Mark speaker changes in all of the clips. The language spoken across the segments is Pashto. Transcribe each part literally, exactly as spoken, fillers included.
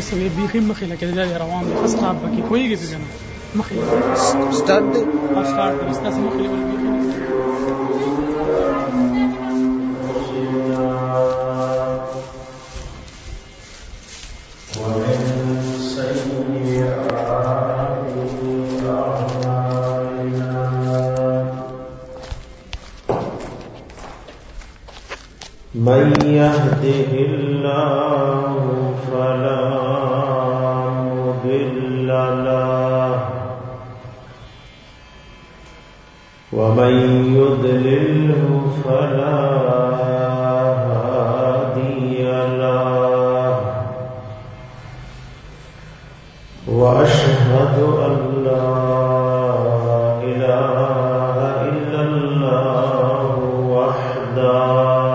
Speaker 1: سوي بيخي مخي لکه د روان د فسټاپ پکې کویږي څنګه مخي
Speaker 2: سٹارټ دی
Speaker 1: سٹارټ بس تاسو مخي ول بيخي
Speaker 3: من يهده الله فلا مضل له ومن يضلله فلا هادي له وأشهد أن لا إله إلا الله وحده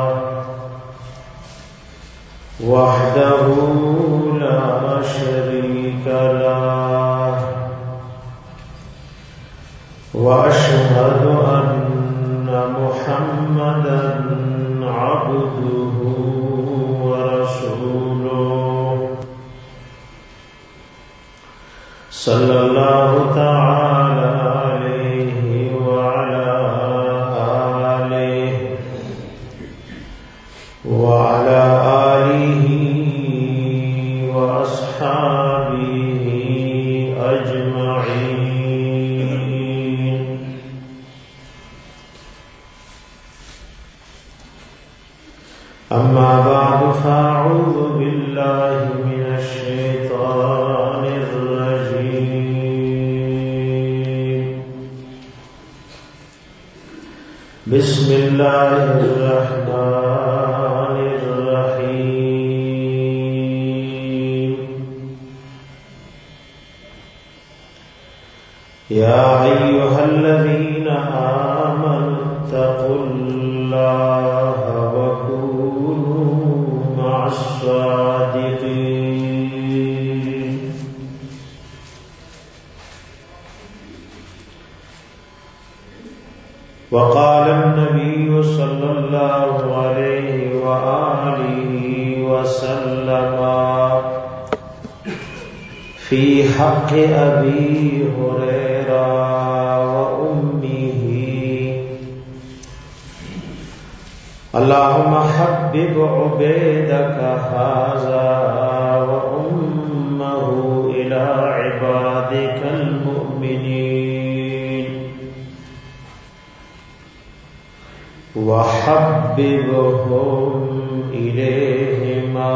Speaker 3: وحده لا شريك له وأشهد أن محمدا عبده ورسوله صلى الله تعالى عليه وعلى آله وعلى آله وأصحابه أجمعين. أما بعد فأعوذ بالله من الشيطان الرجيم. بسم الله الرحمن الرحيم. يا أيها الذين آمنوا اتقوا الله وكونوا مع الصادقين. وقال النبي صلى الله عليه وآله وسلم في حق أبي هريرة وأمه: اللهم حبب عبيدك هذا وأمه إلى عبادك المؤمنين وحببهم إليهما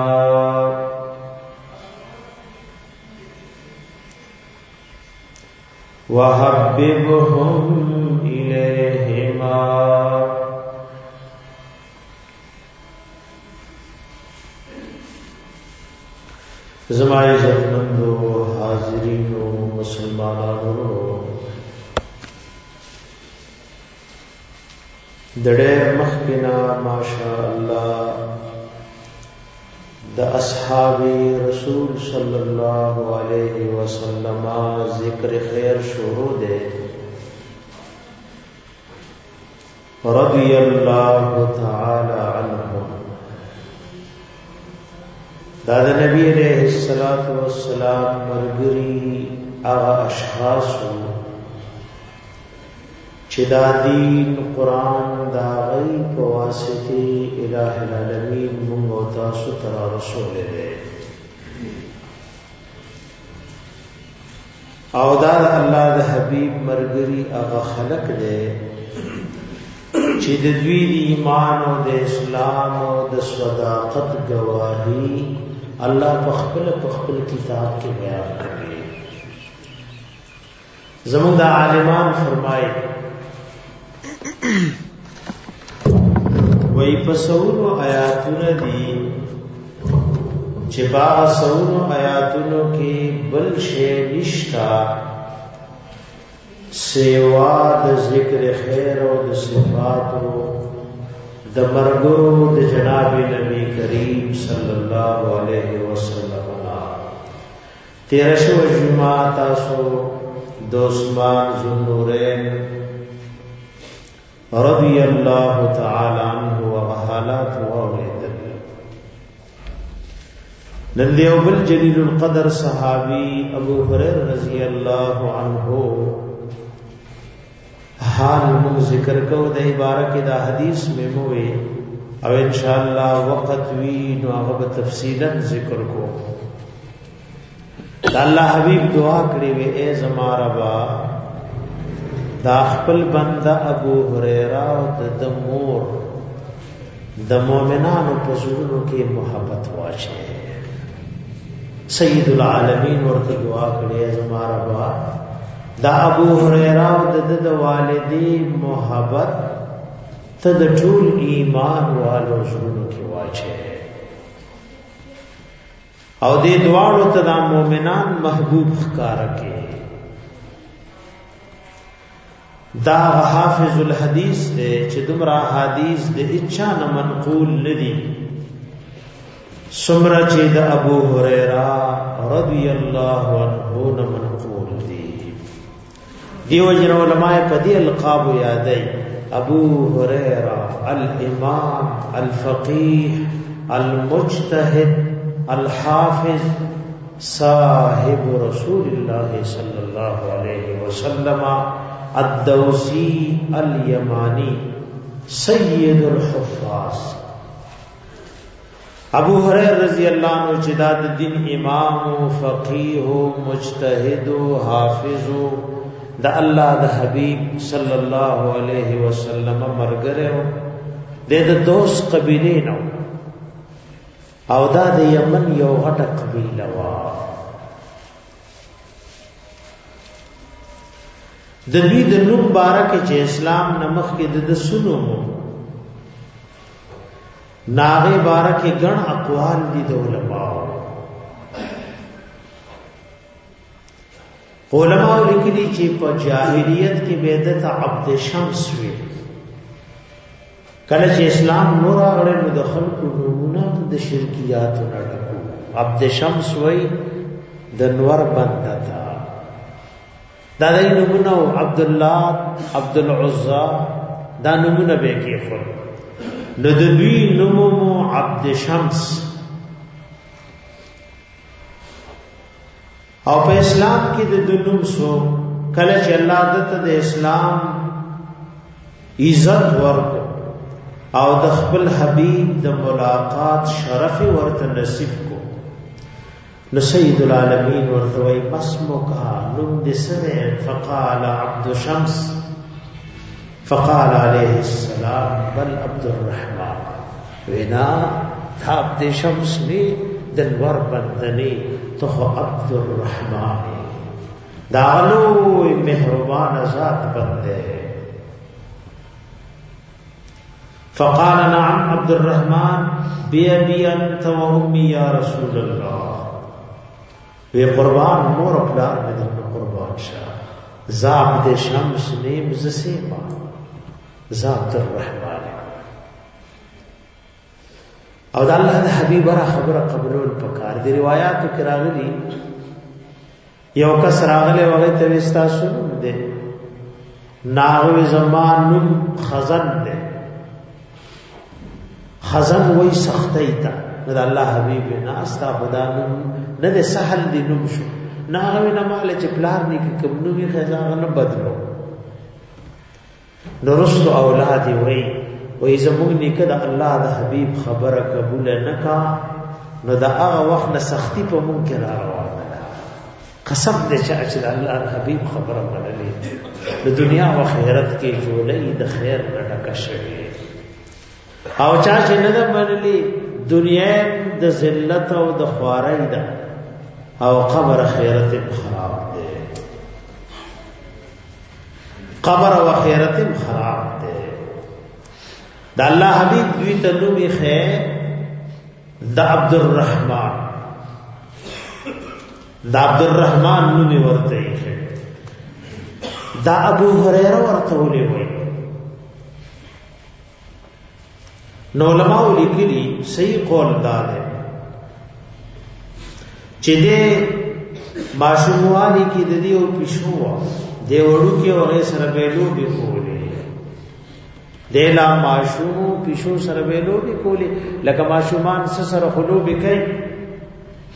Speaker 3: وحببهم إليهما زمائے عزتمندو حاضرینو مسلمانانو دڑیر مخکنا ماشاء اللہ دا اصحاب رسول صلی اللہ علیہ وسلم ذکر خیر شروع دے رضی اللہ تعالی عنہم. دادا نبی علیہ الصلوۃ والسلام مرګري هغه اشخاص چې دا دین قرآن دا غي په واسطه الٰه العالمین موږ او تاسو ته رسول دی او دا الله د حبیب مرګري هغه خلق دی چې د دوی ایمان او د اسلام او د صداقت گواهی الله په خپل په خپل کتاب کې بیان کړی. زموږ د عالمان فرمایي وای په سورو آیاتونه دي چې با سورو آیاتونو کې بل شی نشتا سیوا د ذکر خیر او د صفاتو د مرګو د جناب نبی کریم صلی الله علیه وسلم. تیرہ شو جمعہ تاسو د عثمان ذوالنورین رضی اللہ تعالی عنہ و حالات واوریدل. نن دیو بل جلیل القدر صحابی ابو هريره رضی اللہ عنہ حال مو ذکر کو د عبارت دا حدیث میں موے او انشاءاللہ وقت وی نو هغه تفصیلا ذکر کو دا الله حبیب دعا کړی وی اے زما ربا دا خپل بنده ابو هريره او د مور د مؤمنانو په زړونو کې محبت واچي سید العالمین ورته دعا کړی زما ربا دا ابو هريره او د والدی محبت ته د ټول ایمان والو زړونو کې واچي او دې دواړو ته د مؤمنان محبوب ښکارا کې دا حافظ الحدیث دے چې دمرا حدیث د اچا نه منقول ندی سمرا چې د ابو هريره رضی الله عنه نه منقول دي دیو جن علماء په دې القاب یادای ابو هريره الامام الفقيه المجتهد الحافظ صاحب رسول الله صلی الله علیه وسلم الدوسی الیمانی سید الحفاظ ابو هريره رضی اللہ عنہ چې د دین امام فقيه مجتهد حافظ د الله د حبیب صلی الله علیه وسلم مرګره د دوست قبیله نو او دا د یمن یو غټه قبیله وا د دې د نوم بارکه چې اسلام نمخ کې د سنو ناغه بارکه ګڼ اقوال دي د علماء علماء لیکلي چې په جاهلیت کې بدعت عبد شمس وی کله چې اسلام نور راغلی نو د خلکو نمونه د شرکیات نه ډکو عبد شمس وی د نور بنده تا دا د نمونه عبد الله عبد العزى دا نمونه به کې خو نو د دوی نومو عبد شمس او په اسلام کې د دنوم سو کله چې الله دته د اسلام عزت ورکو او د خپل حبیب د ملاقات شرف ورته نصیب کو نو سید العالمین ورته وای اسمک نوم دې سره فقال عبد شمس فقال عليه السلام بل عبد الرحمن وینا عبد شمس نی دلور بندنی تو عبد الرحمن دالو مهربان ذات بندے فقال نعم عبد الرحمن بأبي أنت وأمي يا رسول الله وی قربان مور پلار میں دن قربان شاہ زابد شمس نیم زسیما زابد الرحمن او دا اللہ دا حبیب را خبر قبلول پکار دی روایاتو کراغلی یو کس راغلی وغی توستا سنون دے ناغوی زمان نم خزن دے خزن وی سختی تا ند اللہ حبیب ناستا خدا نم ند سحل دی نم شو ناغوی نمال چپلار نی که کم نمی خیزاغ نبدلو نرست اولادی وی وی زمون نیکه دا اللہ دا حبیب خبر قبول نکا نو دا آغا وقت نسختی پا ممکن آروانا قسم دے چاچ دا اللہ دا حبیب خبر منلی دا دنیا و خیرت کی جولی دا خیر نڈکا شوی او چاچ ندہ منلی دنیا دا ذلت و دا خوارائی دا او قبر خیرت خراب دے قبر و خیرت خراب دے دا اللہ حبیب دوی تنومی خیر دا عبد الرحمن دا عبد الرحمن نومی ورطئی خیر دا ابو هريره ورطولی ہوئی نو علماء لکلی صحیح قول دادے چی دے معشوموالی کی ددی و پیشوا دے وڑو کی وغی سر بیلو بھی کولی دیلا معشوم پیشو سر بیلو بھی کولی لکه معشومان سر خلو بھی کئی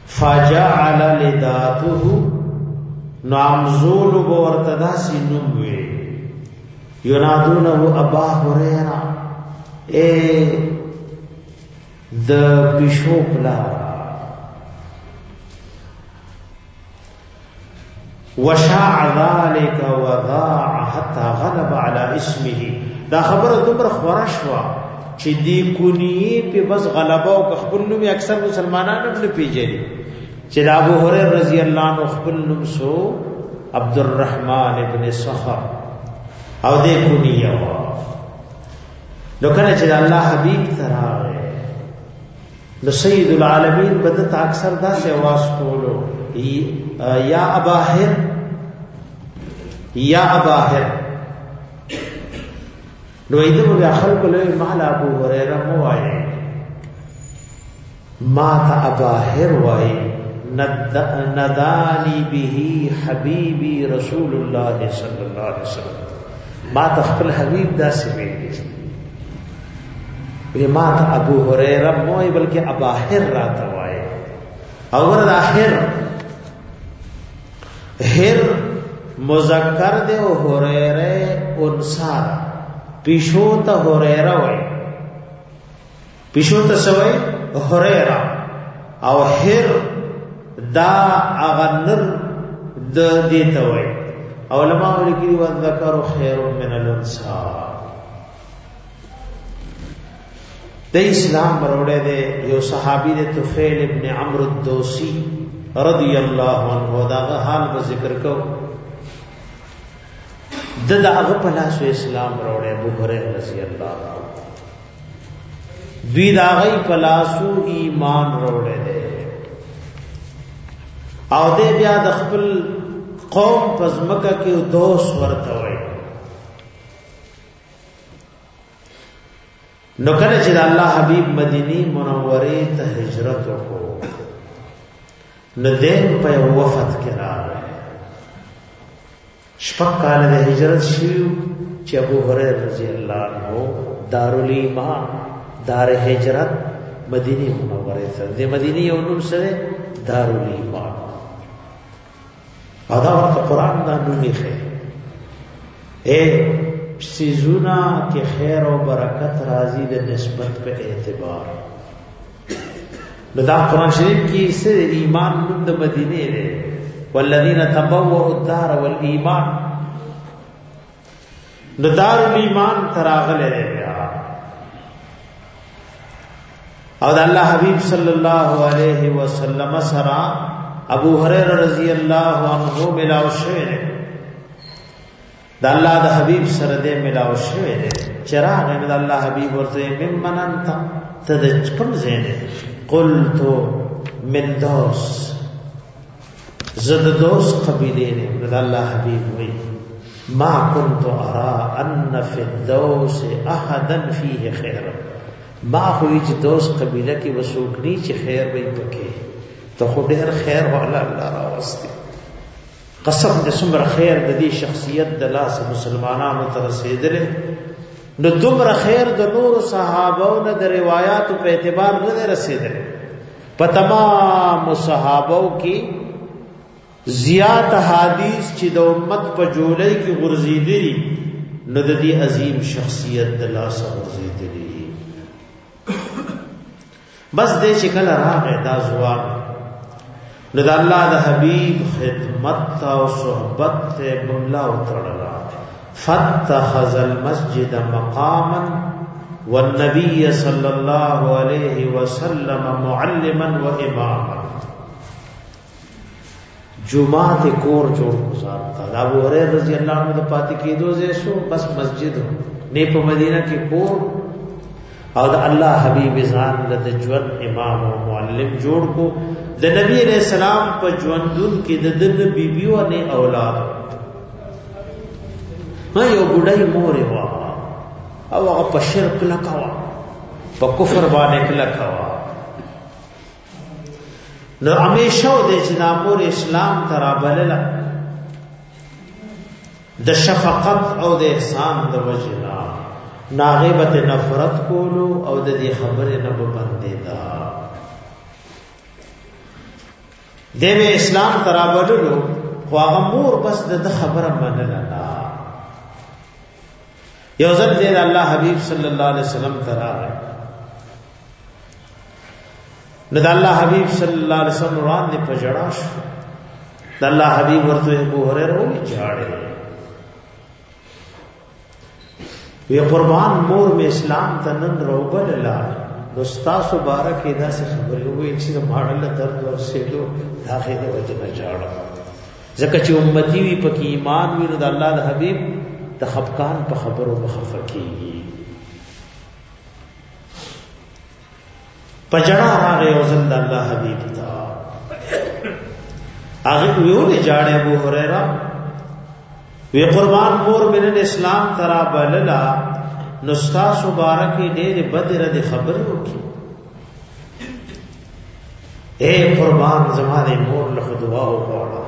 Speaker 3: فجعل لذاته نعمزول بورتدا سنوي ينادونه ابا هريره اے د بشو پلا وشاع ذلك وضاع حتى غلب على اسمه. دا خبره دومره خورشوا چې دی کونی په بس غلبه او خپل نوم اکثر مسلمانانو نه پیژني چې ابو هريره رضی الله عنه خپل نوم سو عبد الرحمن ابن صخر او دی کونی یو نو کله چې الله حبیب تراغه نو سید العالمین بدت اکثر دا سے आवाज کولو یا اباهر یا اباهر نو ایدو بیا خلق لوی مال ابو هريره مو وای ما تا اباهر وای ندانی به حبیبی رسول الله صلی الله علیه وسلم ما تخپل حبیب دا سویلی وی ما تا ابو هريره مو وای بلکہ اباهر راته وای او ورته اخر هر مذکر دے او هريره انثى پیشو ته هريره وای پیشو ته سوای هريره او هر دا اغنر د دې ته وای علماء لیکي و ذکر خیر من الانثى د اسلام وروړه دے یو صحابي دے طفیل ابن عمرو الدوسی رضی الله عنه دا حال به ذکر کو د دغه په لاس اسلام وروړه ابو هريره رضی الله عنه دوی داغی په لاسو ایمان وروړه دے او دې بیا د خپل قوم پزمکه کې دوس ورته وای نو کله چې الله حبیب مدینی منوره ته هجرت وکړو نو دین په وفات کې راغی شپږ کال د هجرت شیو چې ابو هريره رضی الله عنه دارالایمان دار هجرت مدینی منوره ته د مدینی یو نوم سره دارالایمان ادا ورته قران دا نومي خې اے سيزونا کې خیر او برکت راځي د نسبت په اعتبار دا قران شریف کې سره ایمان نوم د مدینه دی والذین تبوؤوا الدار والایمان د دار الایمان تراغله دی او د الله حبیب صلی الله علیه وسلم سره ابو هريره رضی الله عنه ملاو شوی دی د الله د حبیب سره دې ملاو شوی دی چراغ د الله حبیب ورته ممن انت تد کوم زینه قلت من دوس زد دوس قبیله نه د الله حبیب وی ما كنت ارى ان في الدوس احدا فيه خير ما خو چې دوس قبیله کې وسوکنی چې خیر وي پکې ته خو ډېر خیر وعلى الله راوستي قسم دې څومره خیر د دې شخصیت د لاس مسلمانانو ته رسیدلې نو دومره خیر د نور صحابو نه د روایتو په اعتبار نه رسیدلې په تمام صحابو کې زیات حدیث چې د امت په جولای کې غرزیدلې نو د دې عظیم شخصیت د لاس غرزیدلې بس دې شکل راغې دا ځوان نو د الله د حبیب خدمت او صحبت ته بملا وترلا فتخذ المسجد مقاما والنبي صلى الله عليه وسلم معلما واماما جمعه کور جوړ گزار تا ابو هريره رضی الله عنه د پاتې کېدو زې سو بس مسجد نه په مدینه کې کور او د الله حبیب ځان له ژوند امام او معلم جوړ کو د نبی علیہ السلام په ژوندون کې د دنه بیبیو نه اولاد ما یو بډای مور وا او هغه په شرک لکوا په کفر باندې لکوا نو همیشه د جنابور اسلام ترابلله د شفقت او د احسان د وجنا ناغبت نفرت کولو او د دې خبره نه باندې دا دیوه اسلام ترابللو خو هغه مور بس د خبره منله نه. یو ځل دې الله حبیب صلی الله علیه وسلم تراغه نو د الله حبیب صلی الله علیه وسلم وړاندې پجړا شو. د الله حبیب ورته ابو هريره وی جاړه وی قربان مور می اسلام ته نن روبل لا دوستا سو بارک ادا سے خبر وی چې ماړل درد ور سېدو داخې د وجه نه جاړه ځکه چې امتی وی پکې ایمان وی د الله د حبیب د خفقان په خبرو مخفقي پجړا هغه وزن د الله حبیب تا هغه ویول جاړه ابو هريره وی قربان مور من اسلام ترا بللا نستا مبارک ډېر بدر د خبرو کی اے قربان زمانه مور له دعا وغواړه.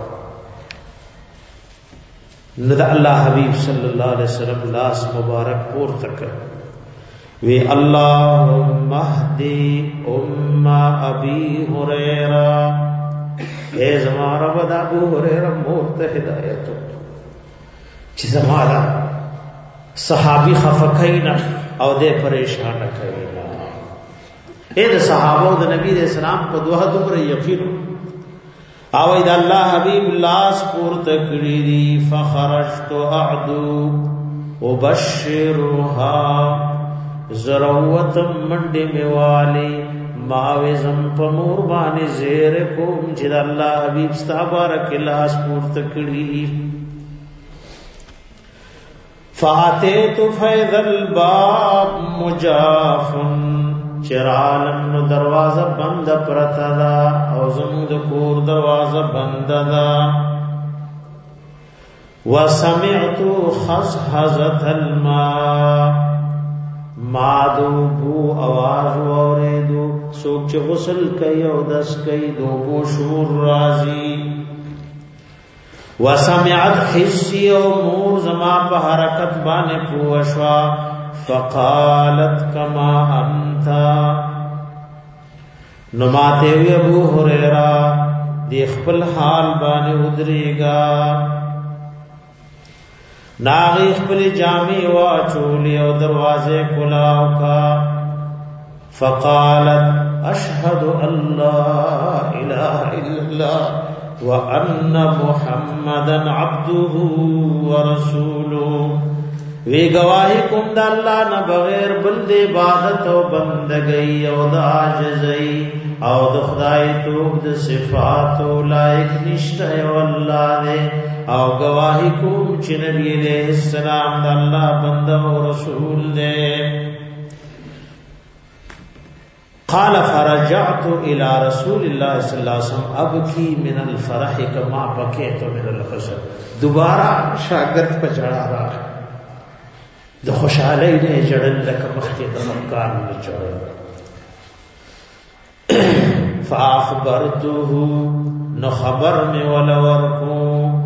Speaker 3: نو د الله حبیب صلی الله علیه وسلم لاس مبارک پور تک وی اللهم اهدی ام ابي هريره اے زماره رب ابو هريره مور ته هدایت چې زماره صحابي خفقینا او دې پریشان کړینا. اے د صحابه د نبی رسول الله په دوه دومره یقین او اذا الله حبیب لاس پور تکړی دی فخرجت اعدو وبشرها ضرورت منډه میوالی ماوزم په مور باندې زیر کوم چې الله حبیب ستابارک لاس پور تکړی. فاتیت فیض الباب مجاف چرالم نو دروازه بند پرتا دا او زمو د کور دروازه بند دا وسمعت خزحزة الماء مادو بو آواز اوریدو سوک چه غسل کئی او دس کئی دو بو شور رازی وسمعت حسی او مور زما په حرکت باندې پوښوا فقالت کما انت نماته وی ابو هريره دی خپل حال باندې ودرېګا ناغي خپل جامې واچولې او دروازه کلاو کا فقالت اشهد ان لا اله الا الله وان محمدا عبده ورسوله وی گواہی کوم د الله نه بغیر بل د عبادت او بندګۍ او د عاجزۍ او د خدای توب د صفات او لایق نشته او الله دې او گواہی کوم چې نبی علیہ السلام د الله بنده او رسول دې. قال فرجعت الى رسول الله صلی الله علیه وسلم ابکی من الفرح كما بكيت من الخشب. دوباره شاګرد په جړا راغ د خوشحالی نه جړل لکه مخکې د مکان نه جړل. فاخبرته نو خبر می ولا ورکو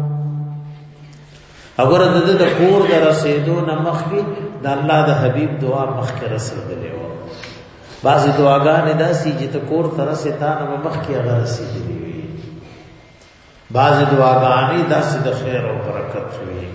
Speaker 3: اگر د د کور د رسیدو نه مخکې د الله د حبیب دعا مخکې رسیدلې و. بعضی دعاګانې داسې چې ته کور ته رسیتا نه مخکې هغه رسیدلې وي، بعضی دعاګانې داسې د خیر او برکت وي.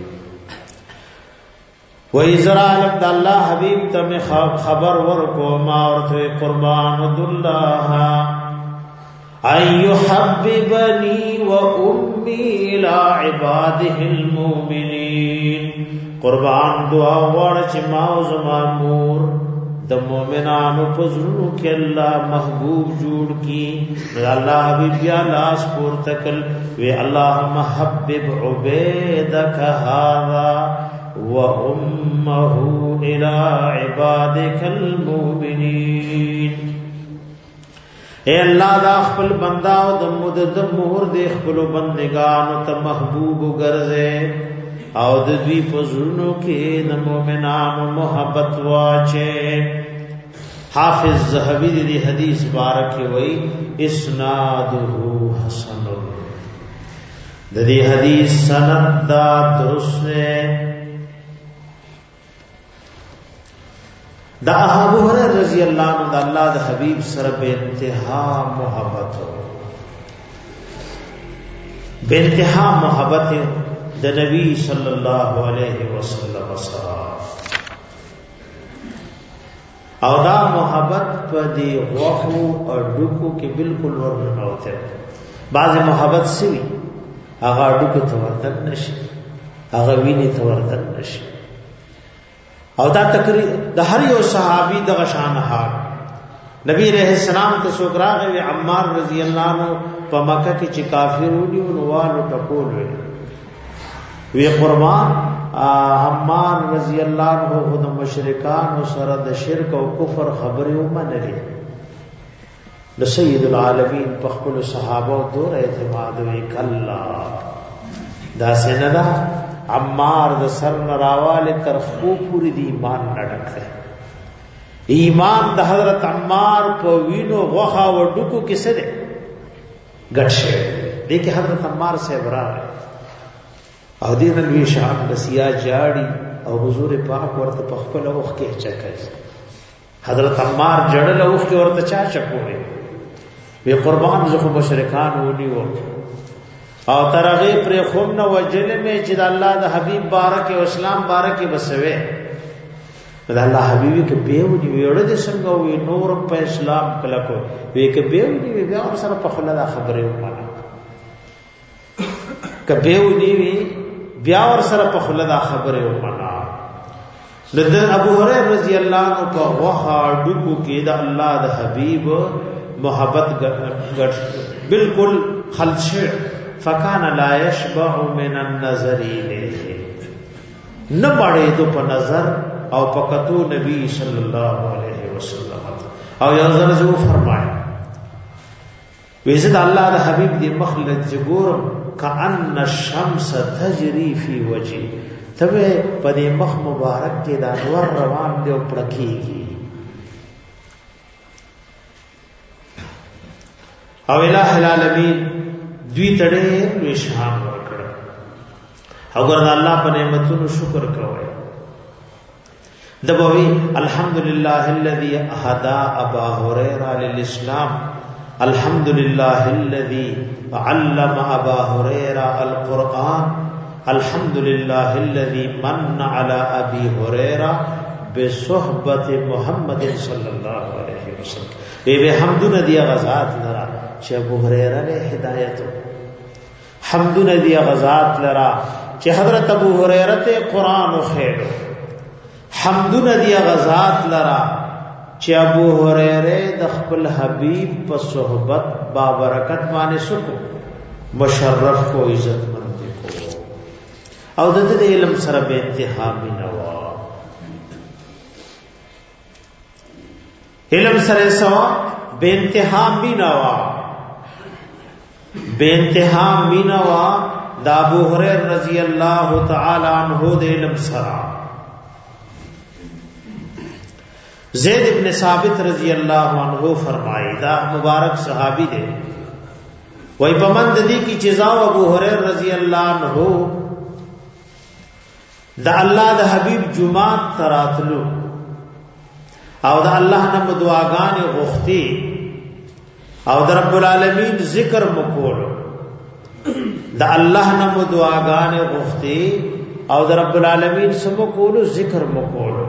Speaker 3: و ازرالم د الله حبیب ته خبر ورکو ما ورته قربان الله ان يحببني وامي الى عباده المؤمنين. قربان دعا وړ چې ما او زما مور د مؤمنانو په زړونو کې الله محبوب جوړ کی. الله حبیب یا لاس پور تکل وی اللهم حبب عبیدک هذا وامه الى عبادك المؤمنين. اے اللہ دا خپل بندا او د مدد مہر د خپل بندگانو ته محبوب ګرځي او د دوی په زړونو کې د مؤمنانو محبت واچي. حافظ ذهبی دی حدیث بارک وی اسناده حسن. د دې حدیث سند دا درست ہے. دا ابو هريره رضی الله عنه د الله د حبيب سره به انتها محبت بے انتہا محبت د نبی صلی اللہ علیہ وسلم سره او دا محبت په دی غوخو او ډوکو کې بالکل ورننوته. بعض محبت سوي هغه ډوکو ته ورتل نشي، هغه ویني ته ورتل نشي. او دا تقریر د هر یو صحابي د غشان حال نبی علیہ السلام ته سوګراغه عمار رضی الله عنه په مکه کې چې کافر ودی نو والو ټکول وی وی قربان عمار رضی الله عنه د مشرکان سره د شرک او کفر خبرې ومنلې. د سید العالمین په خپل صحابه دور اعتماد وی کلا دا سیندا عمار د سر نراواله تر خو پوری دی ایمان نډکه. ایمان د حضرت عمار په وینو غوخه و ډکو کې څه ده ګټشه دې کې حضرت عمار سے برابر او دې نن وی شان د سیا جاړي او حضور پاک ورته په خپل اوخ کې چکه. حضرت عمار جړل اوخ کې ورته چا چکوي وی قربان زخه مشرکان ونی و او ترغه پر خوم نو وجل می چې د الله د حبیب بارک او اسلام بارک بسوي د الله حبیبی کې بیو دی ویړه د څنګه وی نور په اسلام کله کو وی کې بیو دی بیا سره په خله دا خبره ومنه ک بیو دی وی بیا ور سره په خله دا خبره ومنه. د ابو هريره رضی الله عنه په وها ډکو کې د الله د حبیب محبت ګټ بالکل خلشه فکان لا یشبع من النظر الیه نه باندې دو په نظر او پکتو نبی صلی اللہ علیہ وسلم او یو ځل جو فرمایا ویزد الله د حبیب دی مخلد جګورم کأن الشمس تجری فی وجهی تبه په دې مخ مبارک کې د انور روان دی او پړکیږي. او الہ العالمین دوی تړې وشام ورکړ او ګر الله په نعمتونو شکر کوي. دبوی الحمدللہ الذی اهدى ابا هريره للاسلام الحمدللہ الذی علم ابا هريره القرآن الحمدللہ الذی من على ابي هريره بصحبت محمد صلی اللہ علیہ وسلم. ای به حمدن دی غزات لرا چې ابو هريره له هدایت حمدن دی غزات لرا چې حضرت ابو هريره ته قرآن او خیر حمدن دی غزات لرا چې ابو هريره د خپل حبيب په صحبت بابرکت باندې سکو مشرف کو عزت مند کو او د دې علم سره به انتها بنوا علم سره سوا به انتها بنوا به انتها بنوا د ابو هريره رضی الله تعالی عنہ د علم سره زید ابن ثابت رضی اللہ عنہ فرمائے دا مبارک صحابی دے وہی پمند دی کی جزا ابو هريره رضی اللہ عنہ دا اللہ دا حبیب جمعات تراتلو او دا اللہ نم دعاگان غختی او دا رب العالمین ذکر مکولو دا اللہ نم دعاگان غختی او دا رب العالمین سمکولو ذکر مکولو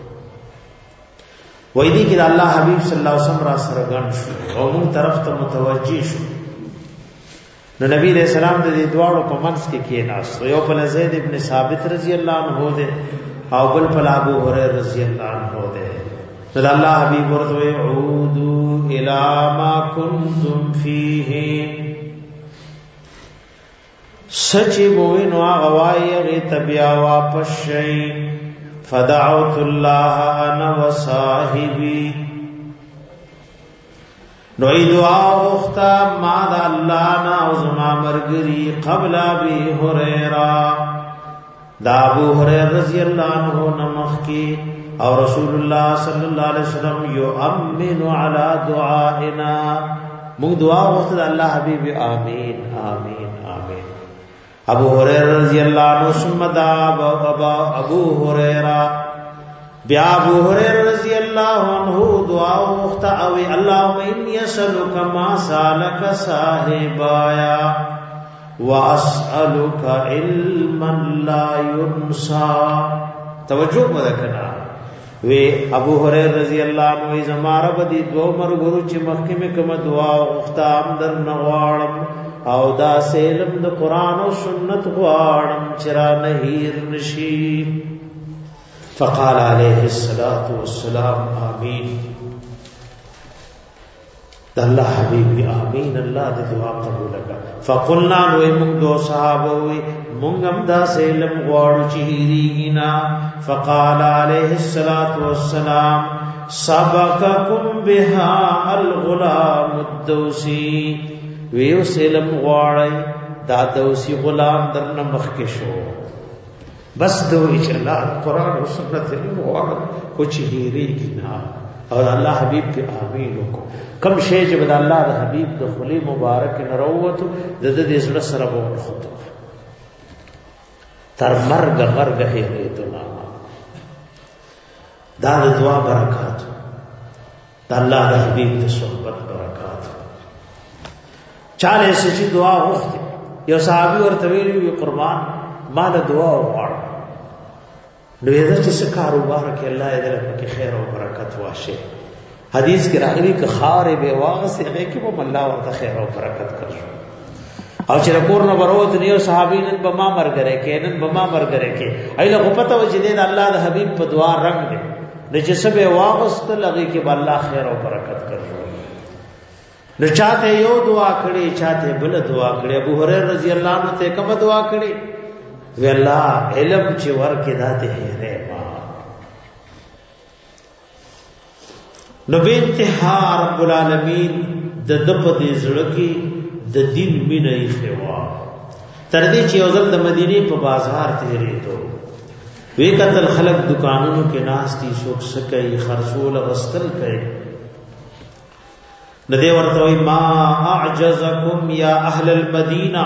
Speaker 3: وای دی کې الله حبیب صلی الله علیه وسلم را سره ګڼ شو او موږ طرف ته متوجی شو. نو نبی علیہ السلام د دې دواړو په منځ کې کېناست. یو په زید ابن ثابت رضی الله عنه ده او بل په ابو هريره رضی الله عنه ده. نو الله حبیب ورته عودوا الی ما کنتم فیه سچ بوې نو هغه وایي تبیا واپس شي. فدعوت الله انا وصاحبي نو ای دعا وختا ما د الله نا او زما مرګري قبل ابي هريره دا ابو هريره رضی الله عنه نمخ کی او رسول الله صلی الله علیه وسلم یؤمن علی دعائنا موږ دعا وخت الله حبیب آمین آمین آمین. ابو هريره رضی الله عنه ثم دعا ابو هريره بیا ابو هريره رضی الله عنه دعا وخت او اللهم اني اسالك ما سالك صاحبايا واسالک علما لا ينسى. توجه وکړه وی ابو هريره رضی الله عنه زماره بدی دو مرګرو چې مخکې مې کوم دعا وختام در نغواړم او دا سلم د قران او سنت غواړم چې را نهیر نشي. فقال عليه الصلاه والسلام آمين. الله حبیب آمین الله دې دعا قبول کړه. فقلنا نو موږ دو صحابه وي موږ هم دا سلم غواړو چې هیریږي نه. فقال عليه الصلاه والسلام سبقكم بها الغلام الدوسي. ویو سلم غواړی دا دوسی غلام درنه مخکې شو. بس دوی چې الله قرآن او سنت یې غواړي کو چې هیریږي نه. اور الله حبیب کې آمین وکړو. کم شی چې بد الله د حبیب د خلی مبارک نروته د دې زړه سره وخته تر مرګ مرګ هېریدونه. دا د دعا برکات د الله د حبیب د صحبت برکات. چاله چې دعا وخته یو صحابي ورته ویلي قربان مال دعا وغواړه نو یې چې څه کاروبار کې الله دې په خیر او برکت واشه. حدیث کې راغلي ک خار به واغسه هغه کې په الله ورته خیر او برکت کړو. او چې کور نه وروت نیو صحابین به ما مرګره کې نن به ما مرګره کې ایله غپته و چې دې الله د حبیب په دعا رنگ دې د جسبه واغست لږی کې به الله خیر او برکت کړو. نو چاته یو دعا کړي چاته بل دعا کړي. ابو هريره رضی الله عنه ته کوم دعا کړي وی الله علم چې ورکه داته هره ما. نو به انتها رب العالمین د دپ دې زړه کې د دین مینه یې خوا تر دې چې اوزل د مدینه په بازار تیرې ته وی کتل خلق دکانونو کې ناس دي سوک سکي خرصول غستل کوي. ندی ورته ما اعجزکم یا اهل المدینه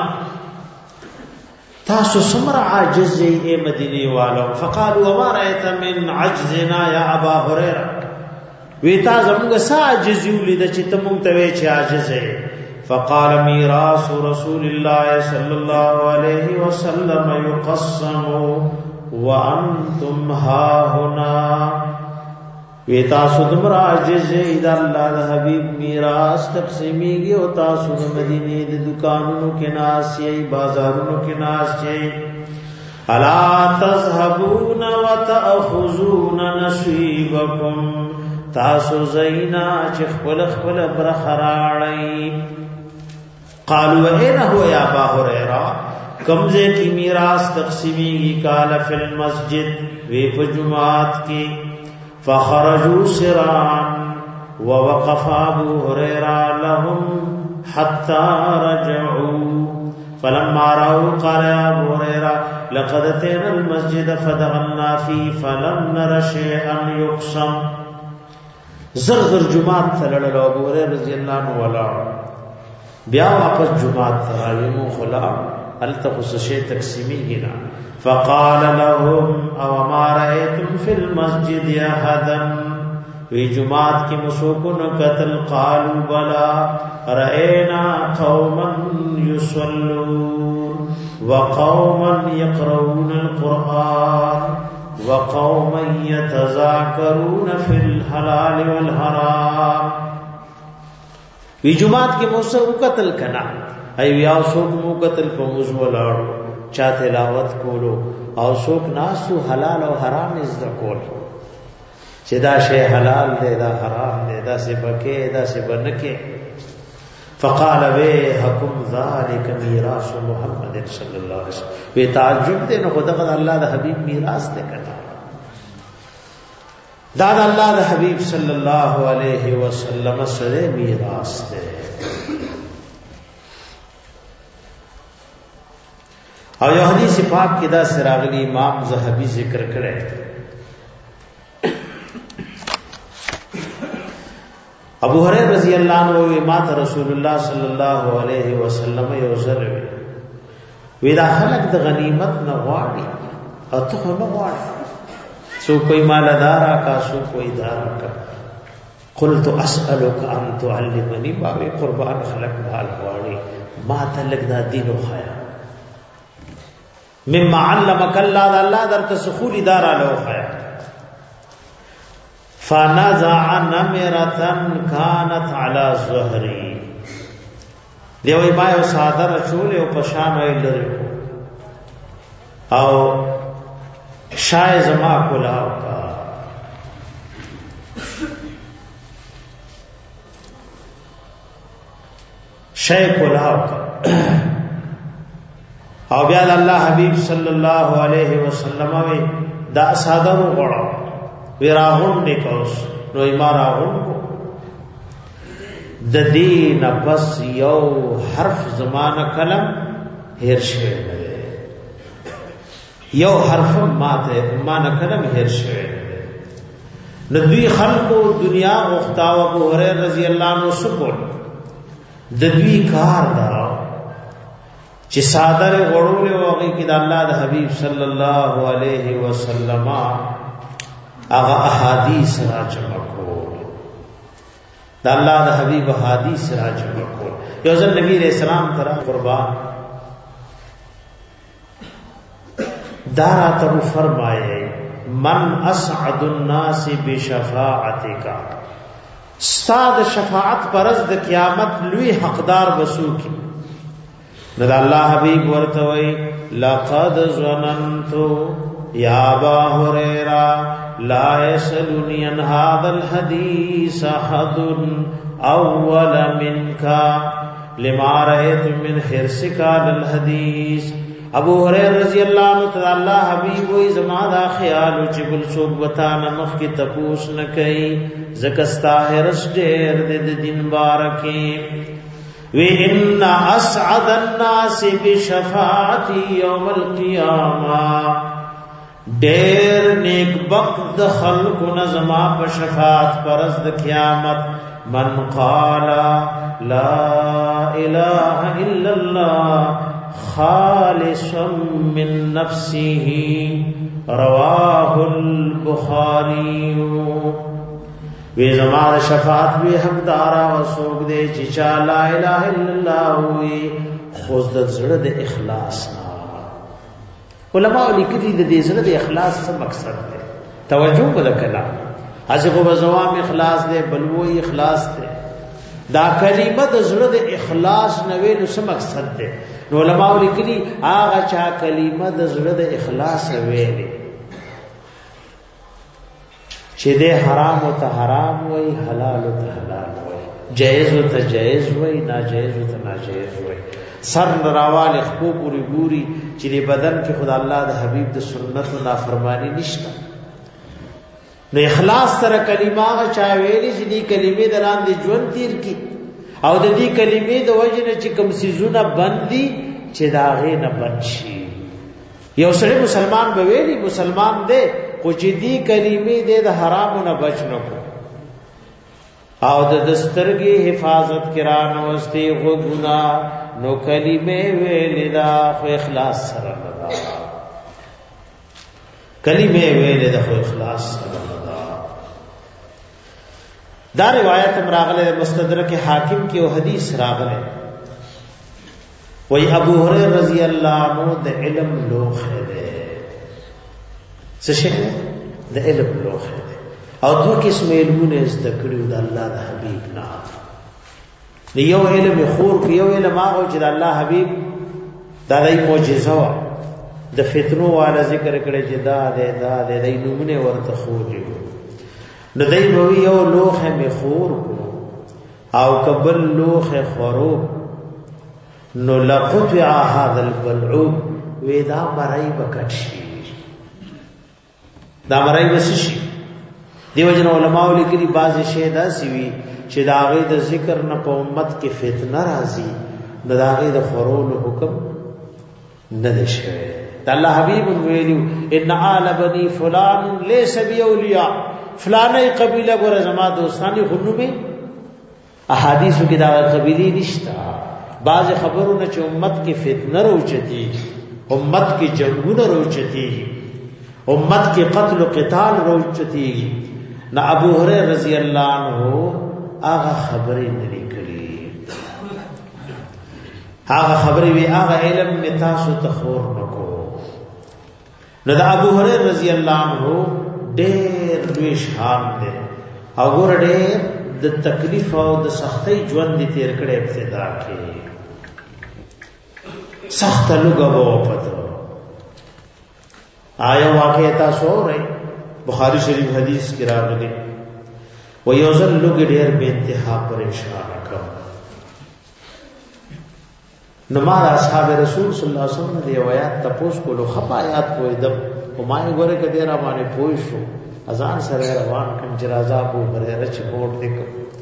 Speaker 3: تاسو سمر عاجز اے مدینی والو. فقالوا وما رأيت من عجزنا یا ابا هريره. ویتا زموږ سا عاجز یو لید چې تمون ته وی چې عاجز اے. فقال میراث رسول الله صلی الله علیه وسلم يقسم وانتم ها هنا. ویتا سودم عاجز اے د الله د حبیب میراث تقسیمیږي او تاسو د مدینه د دکانونو کې ناس یې بازارونو کې ناس یې. الا تذهبون وتاخذون نصيبكم. تاسو زینا چې خپل خپل برخراړی. قالوا اين هو يا ابا هريره. کمزه کی میراث تقسیمیږي قال فی المسجد. وی په جمعات کې. فخرجوا سرعان ووقف ابو هريره لهم حتى رجعوا. فلما راوا قال ابو هريره لقد اتينا المسجد فدخلنا فيه فلم نر شيئا يقسم. زرزر جمعات تلل ابو هريره رضی الله عنه ولا بیا واپس جمعات تراویمو خلا التقص شيء تقسیمی نه. فقال لهم او ما رأيتم في المسجد احدا. وی جماعت کی مسوکن قتل. قالوا بلا رأينا قوما يصلون وقوما يقرؤون القرآن وقوما يتذاكرون في الحلال والحرام. وی جماعت کی مسوکن قتل کنا ایو یا سوک مو قتل په موضوع لاړو چا تلاوت کولو او څوک ناسو حلال او حرام زده کول چې دا شی حلال دی دا حرام دی دا څه بکې دا څه بنکې. فقال ويحكم ذلك ميراث محمد صلی الله علیه وسلم. وی تعجب دې نو خدای الله د حبیب میراث دې کړه. دا د الله د حبیب صلی الله علیه وسلم سره میراث دی. او یو حدیث پاک کې دا سراغلی امام زهبی ذکر کړی. ابو هريره رضی الله عنه ما ته رسول الله صلی الله علیه وسلم یو ځل وی دا خلق د غنیمت نه غواړي او ته نه غواړي. سو کوئی مالدار کا سو کوئی دار کا. قلت اسالک ان تعلمني. باوی قربان خلق مال غواړي ما ته لګ دا دین او خیا مما علمک الله دا الله در تسخول دار له خیا فنزع نمرتن كانت على ظهري دیوی ما یو صادر چول او پشان وی لري او شای زما کلاو کا شای کلاو کا او بیا الله حبیب صلی الله علیه وسلم وی دا صادر وړو ویراغون نکوس نو ایماراغون کو د دین بس یو حرف زمانہ کلم هیر شوی نه یو حرف ماته زمانہ کلم هیر شوی نه دوی خلقو دنیا غختاو ابو هريره رضی الله عنه سکول د دوی کار دا چې صادر غړول او هغه کې د الله د حبیب صلی الله علیه وسلم هغه احادیث را جمع کول د الله د حبیب احادیث را جمع کول یو ځل نبی رسول الله ترا قربان دارا ته فرمایي من اسعد الناس بشفاعتک استاد شفاعت پرز د قیامت لوی حقدار وسو کی نو الله حبیب ورته وی لقد ظننت یا ابا هريره لا يسألني عن هذا الحديث أحد أول منك لما رأيت من حرصك على الحديث ابو هريره رضی الله عنه تعالی الله حبیب وی زما دا خیال چې بل څوک وتا نه مخ کی تپوس نه کوي زکستا هرس ډېر د دین بارکه وی ان اسعد الناس بشفاعتي يوم القيامه ډېر نیک بخت د خلقو نظما په شفاعت پرز د قیامت من قال لا اله الا الله خالصا من نفسه رواه البخاري وی زما شفاعت به حقدار او سوګ دې چې لا اله الا الله وی خو د زړه د اخلاص علماء لیکلي د دې سره د اخلاص څه مقصد دی توجه وکړه ازغه بزوام اخلاص دی بلوي اخلاص دی دا کلمه د زړه د اخلاص نه ویلو څه مقصد دی نو علماء لیکلي هغه چا کلمه د زړه د اخلاص ویلي چې د حرام او ته حرام وای حلال او ته حلال وای جائز او ته جائز وای ناجائز او ته ناجائز وای سر راوال خپو پوری ګوري چې بدن کې خدای الله د حبیب د سنت او نافرمانی نشته نو اخلاص سره کلمه چا ویلي چې دې کلمې دران دي ژوند تیر کی او د دې کلمې د وجنه چې کوم سيزونه بندي چې داغه نه بچي یو سړی مسلمان به ویلي مسلمان دی خو چې دې کلمې د حرامو نه بچ نه کو او د دسترګي حفاظت کرانو واستي غوګنا نو کلمه ویل دا خو اخلاص سره لدا کلمه ویل دا خو اخلاص سره لدا دا روایت راغله مستدرک حاکم کی او حدیث راغله وای ابو هريره رضی الله عنه د علم لوخه ده څه شي د علم لوخه ده او دوه قسم علمونه زده کړو د الله د حبیب نه یو علم خور کې یو علم هغه چې د الله حبیب دا د معجزه وا د فتنو والا ذکر کړي چې دا ده دا ده د نمونه ورته خوږي نو دای نو یو لوخه می خور او قبل لوخه خورو نو لقطع هذا البلعوب ودا مرای بکشي دا مرای وسشي دیو جن علماء لیکلي بعض شی دا سوي چې دا غي د ذکر نه په امت کې فتنه راځي دا غي د خورول حکم نه دی شوی د الله حبيب ویلو ان آل بني فلان ليس بيولياء فلانه قبيله ګره زما دوستاني خنومه احادیث کې دا قبيله نشتا بعض خبرونه چې امت کې فتنه راوچتي امت کې جنگونه راوچتي امت کې قتل او قتال راوچتي نا ابو هريره رضی الله عنه هغه خبرې نړۍ کړې هغه خبرې وی هغه علم می تاسو ته خور نکو نو دا ابو هريره رضی الله عنه ډېر لوی شان دی او ګور ډېر د تکلیف او د سختۍ ژوند دي تیر کړي ابتدا کې سخت لوګو پته آیا واقعي تاسو اورئ بخاری شریف حدیث کې راغلي و یوزل لوګ ډېر به انتها پریشان کړ نماز اصحاب رسول صلی الله علیه وسلم دی آیات تاسو کو لو خپا آیات کوی دم همای غره کې ډېر باندې پوي شو اذان سره روان کوم جنازه ابو هريره چې کوټ دک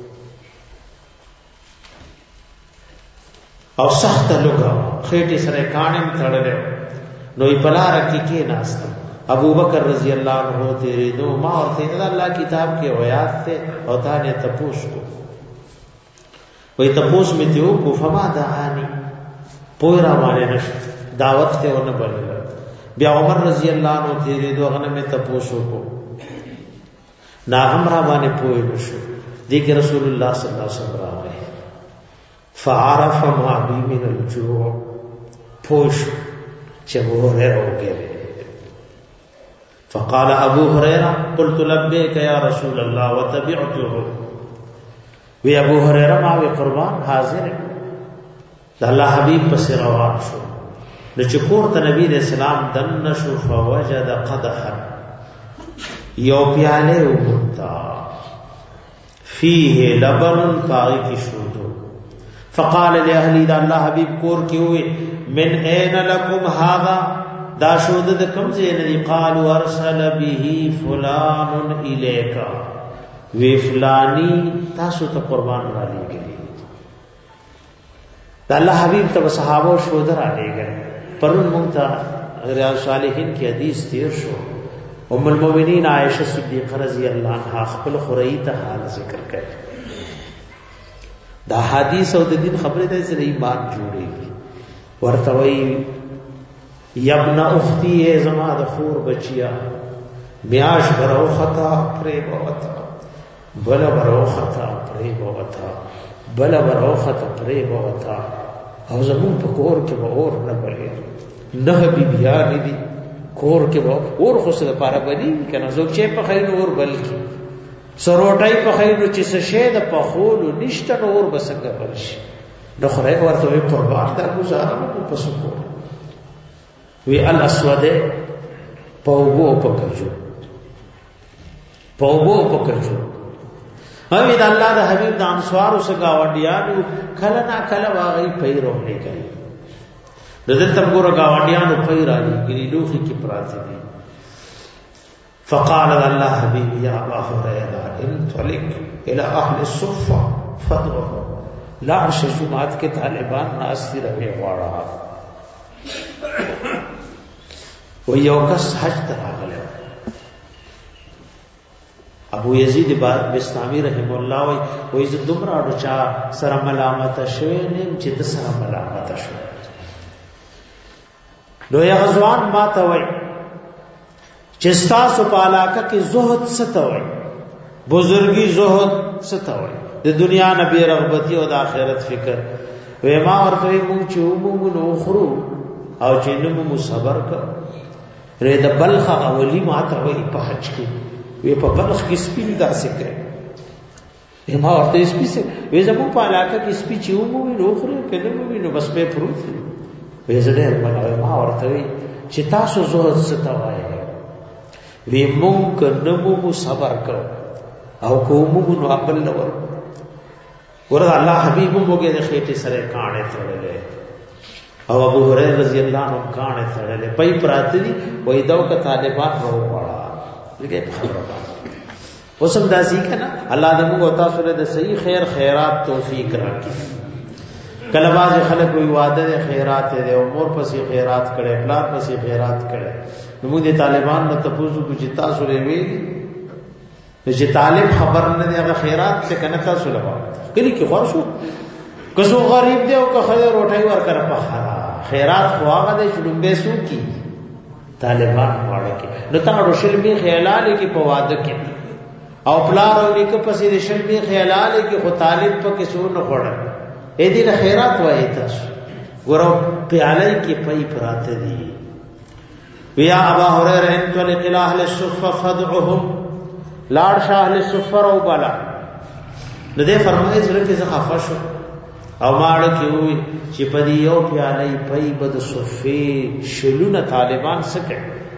Speaker 3: او سخت لوګا خېټه سره کانم تړلې نو یې بلار کې کې ناست ابو بکر رضی اللہ عنہ تیرے دو ما اور تیرے اللہ کتاب کے آیات تھے اور تا نے تپوس کو وہی تپوس میں تیو کو فما دعانی پویرا مانے نش دعوت تے ون بلل بیا عمر رضی اللہ عنہ تیرے دو غن میں تپوس کو نا ہمرا مانے پوی نشو دیکھ رسول اللہ صلی اللہ علیہ وسلم راوے فعرف ما بی من الجوع پوش چبو ہے ہو گئے فقال ابو هريره قلت لبيك يا رسول الله وتبعته وی ابو هريره ما وی قربان حاضر ده الله حبيب پس روان شو نو چې کوړه نبی رسول الله دن نشو فوجد قدحا یو پیاله وګتا فيه لبن طاغي کی شودو فقال لاهلی ده الله حبيب کور کی ہوئے من اين لكم هذا دا شود د کم زین دی قالوا ارسل به فلان الیک وی فلانی تاسو ته قربان را لګی دا الله حبیب ته صحابه شود را لګی پرون مونږ ته ریاض صالحین کی حدیث تیر شو ام المؤمنین عائشہ صدیقہ رضی اللہ عنہا خپل خورئی ته حال ذکر کړي دا حدیث او د دین خبره ده چې ایمان جوړیږي ورته وی یبن اختی اے زما د خور بچیا میاش برو خطا پرے بوتا بل برو خطا پرے بوتا بل برو خطا پرے بوتا او زمون په کور کې به اور نه بلې نه بي بیا نه دي کور کې به اور خو سره پاره بني کنه زوب چې په خیر اور بل کې سروټای په خیر چې څه شه د په خول نشته اور بسنګ بل شي نو خره ورته قربان دا گزاره په سکو وی الاسود پوغو پکجو پوغو پکجو اوی دا الله د حبیب د انصار اوسه گاونډیانو کله نا کله واغی پیرو نه کوي دلته ګور گاونډیانو پیرا دي ګری لوخي کی پراته دي فقال الله حبیب یا ابا هريره انطلق الى اهل الصفه فدعوا لا شجمات کے طالبان ناس رہے واڑا و یو کس حج ته راغلی ابو یزید بستامی رحم الله وی وی ز دومره اډو چا سره ملامت شوی نیم چې د سره ملامت شوی نو یا غزوان ما ته وی چې تاسو په علاقه کې زهد ستوي بزرګي زهد ستوي د دنیا نه بے رغبتی او د آخرت فکر وی ما ورته مونږ چې مونږ نو خرو او چې نو مو صبر کړ رې د بلخ اولی ما ته وی په حج کې وی په بلخ کې سپین داسې کړ ما ورته سپی سه وی زمو په علاقه کې سپی چې مو نو خرو کله مو نو بس په پروت وی زړه ما ورته وی چې تاسو زهد ستوي وی مونږ نو مو صبر کړ او کومو نو خپل لور ورته الله حبیب موږ د خېټه سره کانه تړلې او ابو هريره رضی الله عنه کانه تړلې پای پراتی وای داو ک طالبات ورو پړا دغه خبره اوسم داسي کنه الله دې موږ تاسو له صحیح خیر خیرات توفیق راکړي کله باز خلک وی وعده خیرات دې او مور پسې خیرات کړي پلان پسې خیرات کړي موږ دې طالبان نه تاسو کو چې تاسو لوي چې طالب خبر نه دی هغه خیرات څخه کنه تاسو لوا کلی کې خورشو کسو غریب دی او که خیر روټي ورکړه په خرا خیرات خو هغه د شلمبه سو کی طالبان واړه کې نو تا روشلمي خیالاله کې په واده کې او پلار او لیک پسې د شلمي خیالاله کې خو طالب په کې سو نه خړل اې دې خیرات وایي تاسو ګورو پیاله کې پي پراته دي ویا ابا هريره انطلق الى اهل الصفه فادعهم لاړ شه اهل الصفه او بلا نو دې فرمایي چې زه خفه شو او ماړه کې وي چې په دې یو پیالې پي بد صفه شلونه طالبان سکه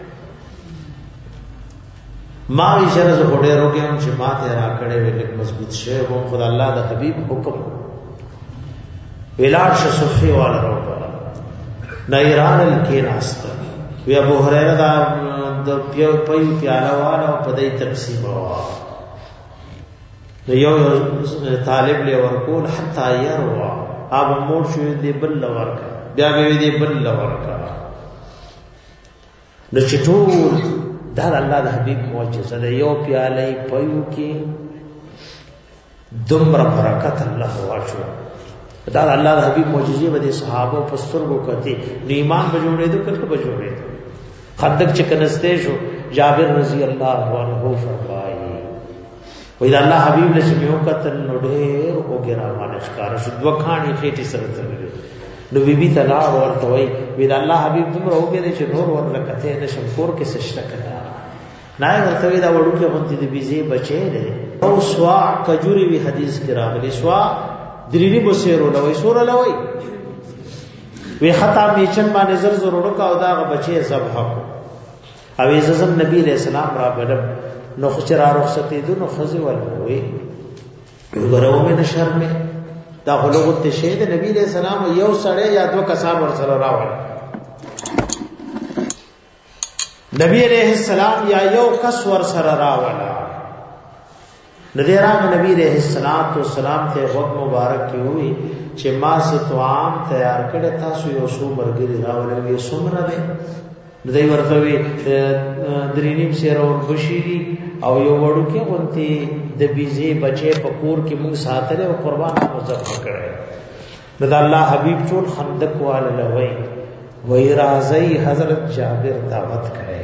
Speaker 3: ما یې شر زه هډه روګم چې ماته را کړې ویل مضبوط شه وو خدای الله د حبيب حکم ویلاړ شه صفه والا روبا نایران الکیناست وی ابو هريره دا د پیو پي پیاله والا په دې تقسیم وا نو یو طالب له ورکول حتا يروا اب مور شو دې بل ورکا بیا به دې بل ورکا نو چټول دا الله د حبيب معجزه ده یو پیاله پيو کې دمر برکت الله واچو دا الله د حبيب معجزه به صحابه په سترګو کته ایمان به جوړې دو کله به جوړې خندق چې کنسته شو جابر رضی الله عنه فرمایي وې دا الله حبيب له شمیو کتل نو ډېر وګرا باندې ښکار شو دوکانی خېټي سره تلل نو بیبي تلا ورته وې وې دا الله حبيب تم راوګره چې نور ورکته نشم کور کې سشته کړه نه ورته وې دا وړو کې غونتی دې بيزي بچي دې او سوا کجوري وی حدیث کې راغلي سوا درینی بوسیرو لوي سور لوي وی خطا میچن باندې زر زر ورکا او دا بچي ذبح کو او عزم نبی علیہ السلام را بدب نو خچرا رخصتې دو نو خزي ولوي ورو مې نشر مې دا غلوغت شه د نبی علیہ السلام یو سړی یا دو کسان ور سره راوړل نبی علیہ السلام یا یو کس ور سره راوړل ندیران نبی علیہ الصلوۃ والسلام ته وخت مبارک کی ہوئی چې ما سے تو عام تیار کړه تاسو یو سو مرګری راولوي سمره ده دای ورته وی درینیم سره او بشیری او یو وړو کې ونتی د بيزي بچي په کور کې موږ ساتره او قربان مزف کړه نو الله حبيب ټول خندق واله لوي وای راځي حضرت جابر دعوت کړي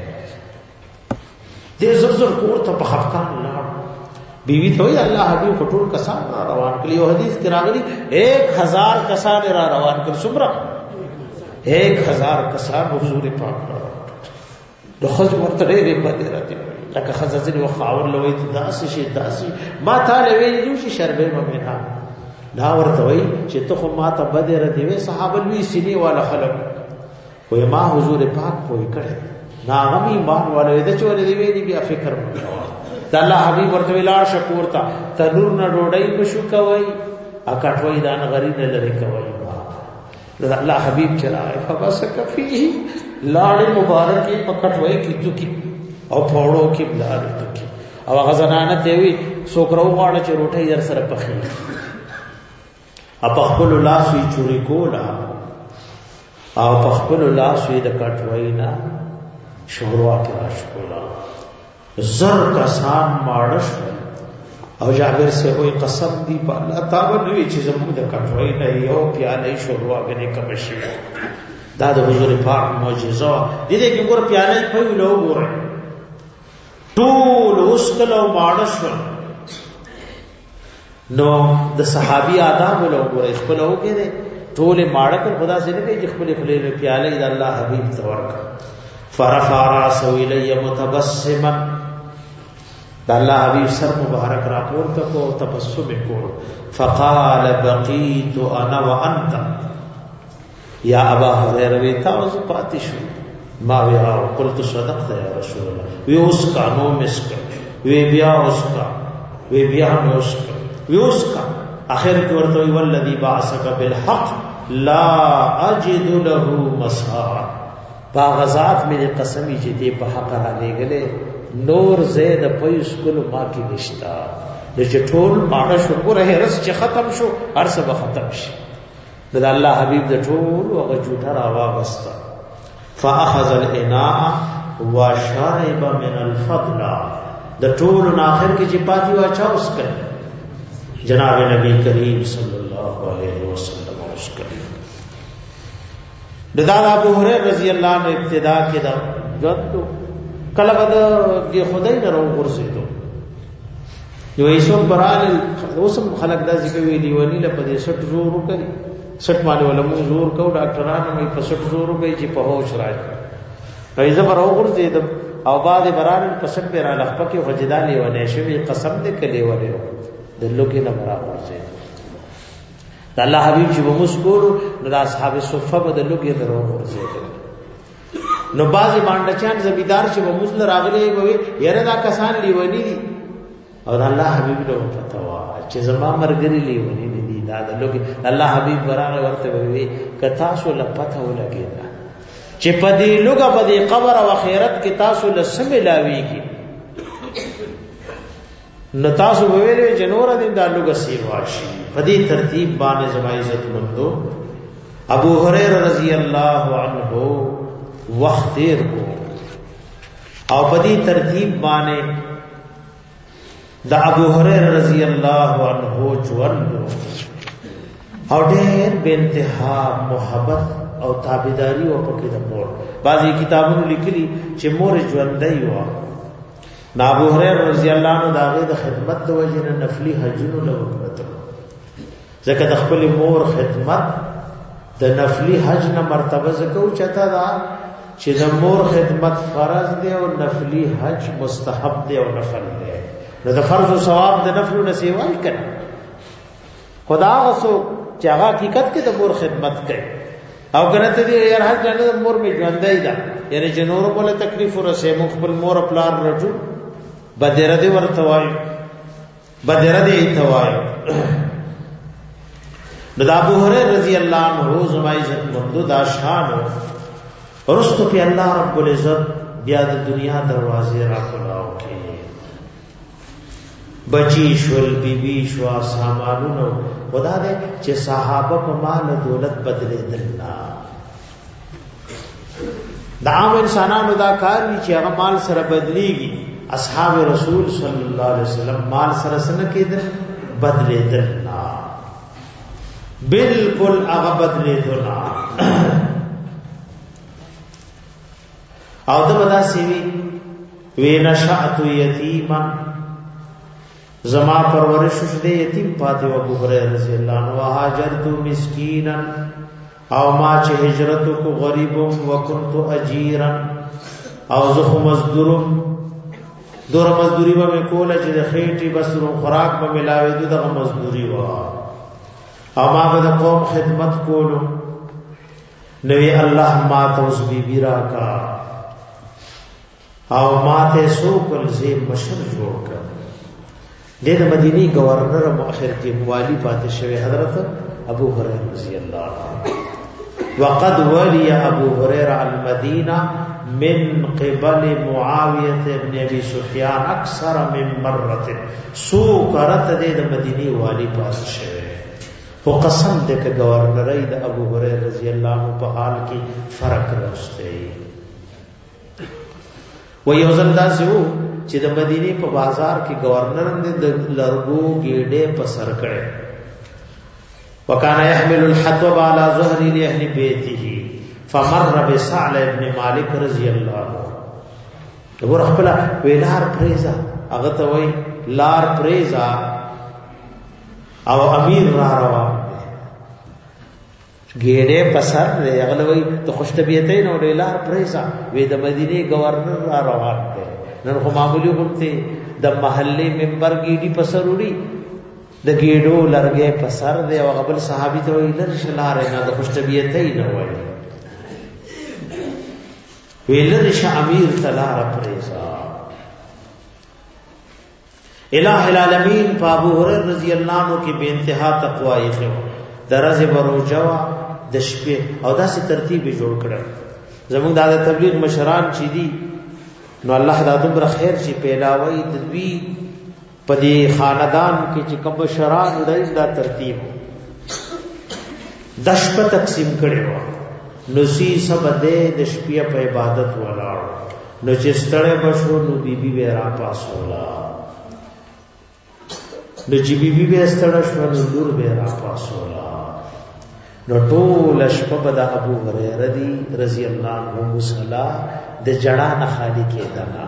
Speaker 3: دې زر زر کور ته په خفقان لاړ بیوی ته وی الله حبیب ټول کسان را روان کړي او حدیث کې راغلي ایک هزار کسان را روان کړي سمرا ایک هزار کسان حضور پاک را د خځ ورته ډېرې باندې راځي لکه خزازن او خاور لوي داس شي داسي ما تعالی وی جو شي شربې ممنه دا ورته وی چې ته خو ما ته بدر دی وی صحابه لوی سینې والا خلک وې ما حضور پاک پوي کړي ناغم ایمان والے د چورې دی وی دی بیا فکر وکړه دا الله حبيب ورته ویلار شکور تا تنور نه ډوډۍ بشو کوي اکټوي دان غری نه لري کوي دا الله حبيب چرای فبس کفيه لاړ مبارک پکټوي کیږي کی او پوړو کې بلار کی او غزنانه ته وی سوکرو غاړه چې روټي در سره پخې اپ خپل لاس وی چوری کولا او په خپل لاس وی د کټوي نه شوروا کې راشکولا زر کسان ماړش او جابر سے کوئی قسم دی په الله تعالی نوې چې زموږ د کټوي نه یو پیاله شوروا غني کم شي دا د حضور پاک معجزه دي دې کې ګور پیاله په لو ګور ټول اوس کلو ماړش نو د صحابي آداب له ګور خپل وګره ټول ماړک خدا سره کې خپل خپل پیاله د الله حبيب تورک فرفع راسه الی متبسما دا الله حبیب سر مبارک را پورته کو تبسم کو فقال بقيت انا وانت یا ابا هريره وی تاسو پاتې شو ما ویا قلت صدقت یا رسول الله وی اوس کا نو مسک وی بیا اوس کا وی بیا نو اوس کا وی اوس کا اخر کې ورته وی والذي بعثك بالحق لا اجد له مسارا با غزات مې قسمی چې دې په حق را لګلې نور زید پيس کول ما کې نشتا د چټول ماړه شو ګره رس چې ختم شو ارسه به ختم شي د الله حبيب د ټول او جوټه را واغستا فاخذ الاناء وشرب من الفضل د ټول اخر کې چې پاتې واچا اوس کړ جناب نبی کریم صلی الله علیه وسلم اوس کړ د دا ابو هريره رضی الله عنه ابتدا کې دا غوښتو کله بد دی خدای نه راو ورسېدو یو ایسو برال اوسم خلق دا ذکر وی دی ونی له پدې سټ زور وکړي سټ باندې ولا مو زور کو ډاکټرانو مې په سټ زور وکړي چې په هوش راځي ایزه پر وګرځیدم او بعد بران پسند پر لخپه کې غجدالي ونه شوی قسم دې کلی ونه د لوګي نه برابر شي د الله حبيب چې ومسکور د اصحاب صفه بدل لوګي درو ورځي نو بازي باندې زمیدار چې ومسل راغلي وي یره دا کسان لیونی دي او د الله حبيب له پتا وا چې زما مرګري لیونی دي دا د لوګي الله حبيب براغه ورته وي کتا سو لپته ولګي چې پدې لوګه پدې قبر او آخرت کې تاسو لسم لاويږي نو تاسو ویلې جنور دین دا لوګه سیواشي پدې ترتیب باندې زما عزت مندو ابو هريره رضی الله عنه وخت تیر کو او پدې ترتیب باندې دا ابو هريره رضی الله عنه ژوند او ډېر بے انتها محبت او تابعداري او پکې د مور بعضي کتابونو لیکلي چې مور ژوندۍ و ابو هريره رضی الله عنه داغه د خدمت د وجه نه نفلي حجونو له وکړه ځکه د خپل مور خدمت د نفلي حج نه مرتبه زکو چتا دا چې د مور خدمت فرض دی او نفلي حج مستحب دی او نفل دی نو د فرض او ثواب د نفل نه سیوال کړه خدا غسو چې هغه حقیقت کې د مور خدمت کوي او کنه ته دې یار حج نه د مور می ژوندۍ ده یعنی جنور کوله تکلیف ورسې مخبل مور پلان رټو بدره دې ورته وای بدره دې توای نو ابو هريره رضی الله عنه روز ما عزت مند دا شان ورستو په الله رب العزت بیا د دنیا دروازې را کلاو کې بچی شول بیبي شو سامانونو خدا دې چې صحابه په مال دولت بدلې دلنا دا عام انسانانو دا کار چې هغه مال سره بدليږي اصحاب رسول صلی الله علیه وسلم مال سره سره کېدل بدلې دلنا بالکل هغه بدلې دلنا او دا بدا سیوی وینا شأت یتیما زما پرورش شده یتیم پاتے و ابو هريره رضی اللہ عنہ وهاجرت مسکینا او ما چه هجرت کو غریب و کنت اجیرا او زخ مزدورم دور مزدوری و میں کولا چې خېټي بس رو خوراک به ملاوي دغه مزدوری و او ما به قوم خدمت کولو نوی الله ما توس بی بی را کا او ما ته سو کل زی مشر جوړ کړ د مدینی گورنر مؤخر کې والی پاتې شوی حضرت ابو هريره رضی الله عنه وقد ولي ابو هريره المدینه من قبل معاويه ابن ابي سفيان اكثر من مره سو کرت د مدینی والی پاتې شوی خو قسم دې ک گورنر د ابو هريره رضی الله عنه په حال کې فرق راوسته و یو ځل داسې وو چې د مدینه په بازار کې گورنر دې د لرګو ګېډې په سر کړي وکانا يحمل الحطب على ظهر لاهل بيته فمر بسعد ابن مالك رضی الله عنه وګور خپل ویلار پریزا هغه ته وای لار پریزا او امیر را روان ګېډې په سر دې هغه وای ته خوش طبيعتې نو لار پریزا وې د مدینه گورنر را روان دی نن خو معمولی غونته د محلي منبر ګیډي پسر وړي د ګیډو لرګې پسر دی او قبل صحابي ته ویل شلار نه د خوش طبيعتې نه وایي ویل رش امیر تلار پریزا الہ العالمین ابو هريره رضی الله عنه کې بے انتها تقوا یې خو درزه بروجوا د شپې او داسې ترتیب جوړ کړل زموږ د تبلیغ مشران چې دي نو الله دا دومره خیر چې پیلاوي د دوی په دې خاندان کې چې کوم شران دای دا ترتیب د شپه تقسیم کړي و نو سی سب دې د شپې په عبادت ولاړ نو چې ستړې بشو نو بیبي به را پاسولا نو چې بیبي به ستړې شو نو لور به را پاسولا نو ټول شپه د ابو هريره رضی الله عنه مصلا د جڑا نه خالی کېدنا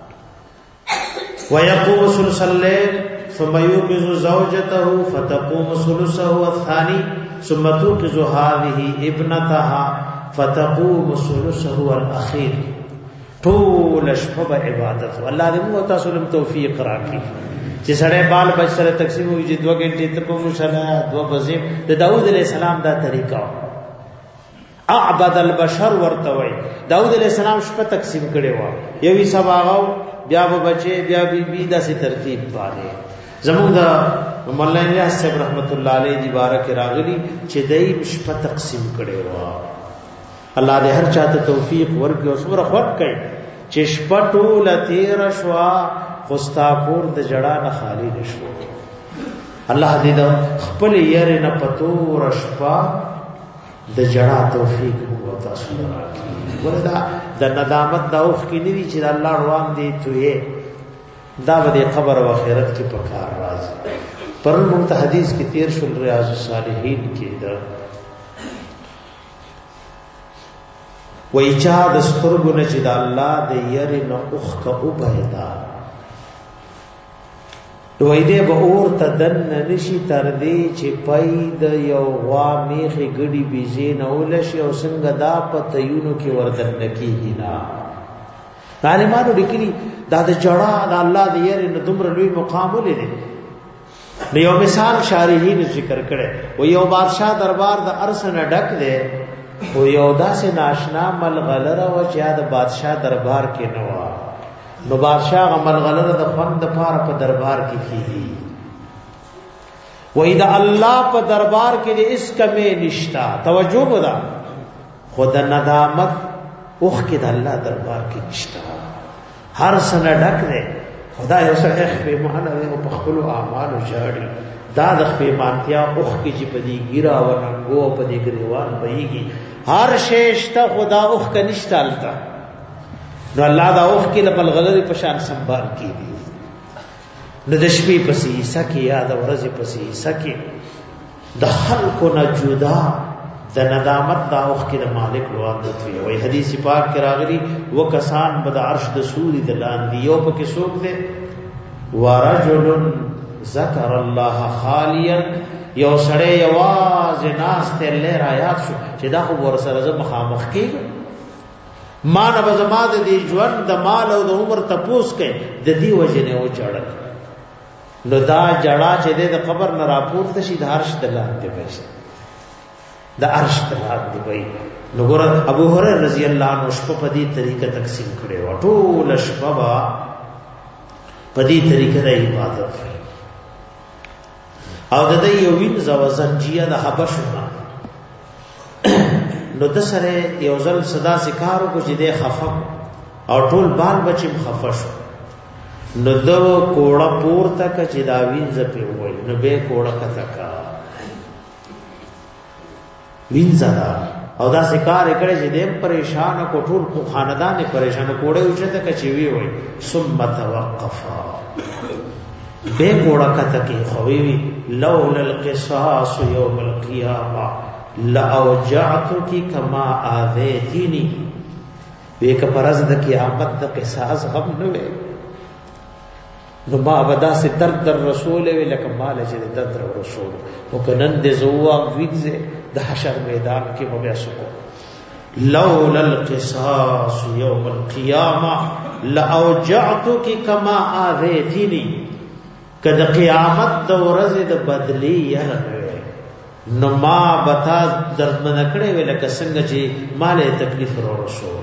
Speaker 3: ويقوم ثلث الليل ثم يوقظ زوجته فتقوم ثلثه الثاني ثم توقظ هذه ابنتها فتقوم ثلثه الاخير ټول شپه عبادت. الله دې موږ تاسو له توفیق راکړي چې سړی بال بچ سره تقسیم وي چې دوه غنټې ته په مصلا دوه بزیم. د داوود علیہ السلام دا طریقہ اعبد البشر ورته وي. داوود علیہ السلام شپه تقسیم کړي و، یوي سباغو بیا به بچي بیا بي بي داسې ترتیب باندې. زموږ د مولانا الیاس صاحب رحمت الله علیه دی بارک راغلی چې دای شپه تقسیم کړي و. الله دې هر چاته توفیق ورکړي او صبر خوټ کړي چې شپه ټول تیر شوا خوستاپور د جړه نه خالی نشو. الله دې د خپل یاره نه پتو رشپا د جړه توفیق وو تاسو راکړي. وردا د ندامت د اوخ کې نیوی چې الله روان دي توې دا به قبر او آخرت کې پکار راځي. پر موږ حدیث کې تیر شول ریاض الصالحین کې دا و ایجاد سترګونه چې د الله د یری نه اوخ کا او پیدا دوی دې به اور تدن نشي تر دې چې پاید یو وا میخي ګډي بيزي نه ولشي او څنګه دا پتهونو کې وردن نکیږي نه. عالمانو لیکلي دا د جړه د الله د یری نه دومره لوی مقام ولې. نو یو مثال شارحین ذکر کړي و یو بادشاہ دربار د ارسنه ډک دی او یو داسې ناشنا ملغلره و چې د بادشاہ دربار کې نه و. نو بادشاہ غمل غلره د خوند پاره په دربار کې کیږي و اذا الله په دربار کې دې اس کمه نشتا توجه ودا خود ندامت اوخ کې د الله دربار کې نشتا. هر سنه ډک دې خدای یو سره خپل مهانه او په خپل اعمال جاړي دا د خپل مانتیا اوخ کې چې په دې ګیرا و ننګو په دې ګریوان بهيږي هر شیشته خدا اوخ کې نشتا التا. نو الله دا اوخ کې لبل غلري پشان سنبال کی دي. نو د شپې پسې سکه یاد ورځې پسې سکه د خلکو نه جدا د ندامت دا اوخ کې د مالک لوادت وي. وای حدیث پاک کې راغلي وکسان بد عرش د سوري د لاندې یو پکې څوک دي ورجل ذکر الله خالیا یو سړی یواز ناس ته لیر آیات شو چې دا خو ور سره مخامخ کېږي ما نه بزما د دې ژوند د مال او د عمر تپوس کې د دې وجنه او چړل. نو دا جړه چې د قبر نه راپورته شي د عرش د لاندې وي د عرش د لاندې وي. نو ګور ابو هريره رضی الله عنه شپه په دې طریقه تقسیم کړي و. ټول شپه په دې طریقه د عبادت او د دې یو وین زوزنجیه د حبشونه نو د سره یو ځل صدا سکارو کو چې د خفق او ټول بال بچم خفش نو دو کوړه پور تک چې دا وینځ په وای نو به کوړه کتک وینځ دا او دا سکار کړي چې دیم پریشان کو ټول کو خاندان پریشان کوړه اوچته کچي وی وای ثم توقفا به کوړه کتک خوي وی لولا القصاص يوم القيامه لاوجعتك كما اذيتني ویک پرز د قیامت د قصاص غم نه وي نو ما ودا سے درد در رسول وی لکه مال چې درد در رسول او کنن د زوا ویځه د حشر میدان کې مو بیا سکو لولا القصاص يوم القيامه لاوجعتك كما اذيتني کله قیامت د ورځې د بدلی یا نو ما بتا درد من کړه وی لکه څنګه چې مالې تکلیف ورو رسول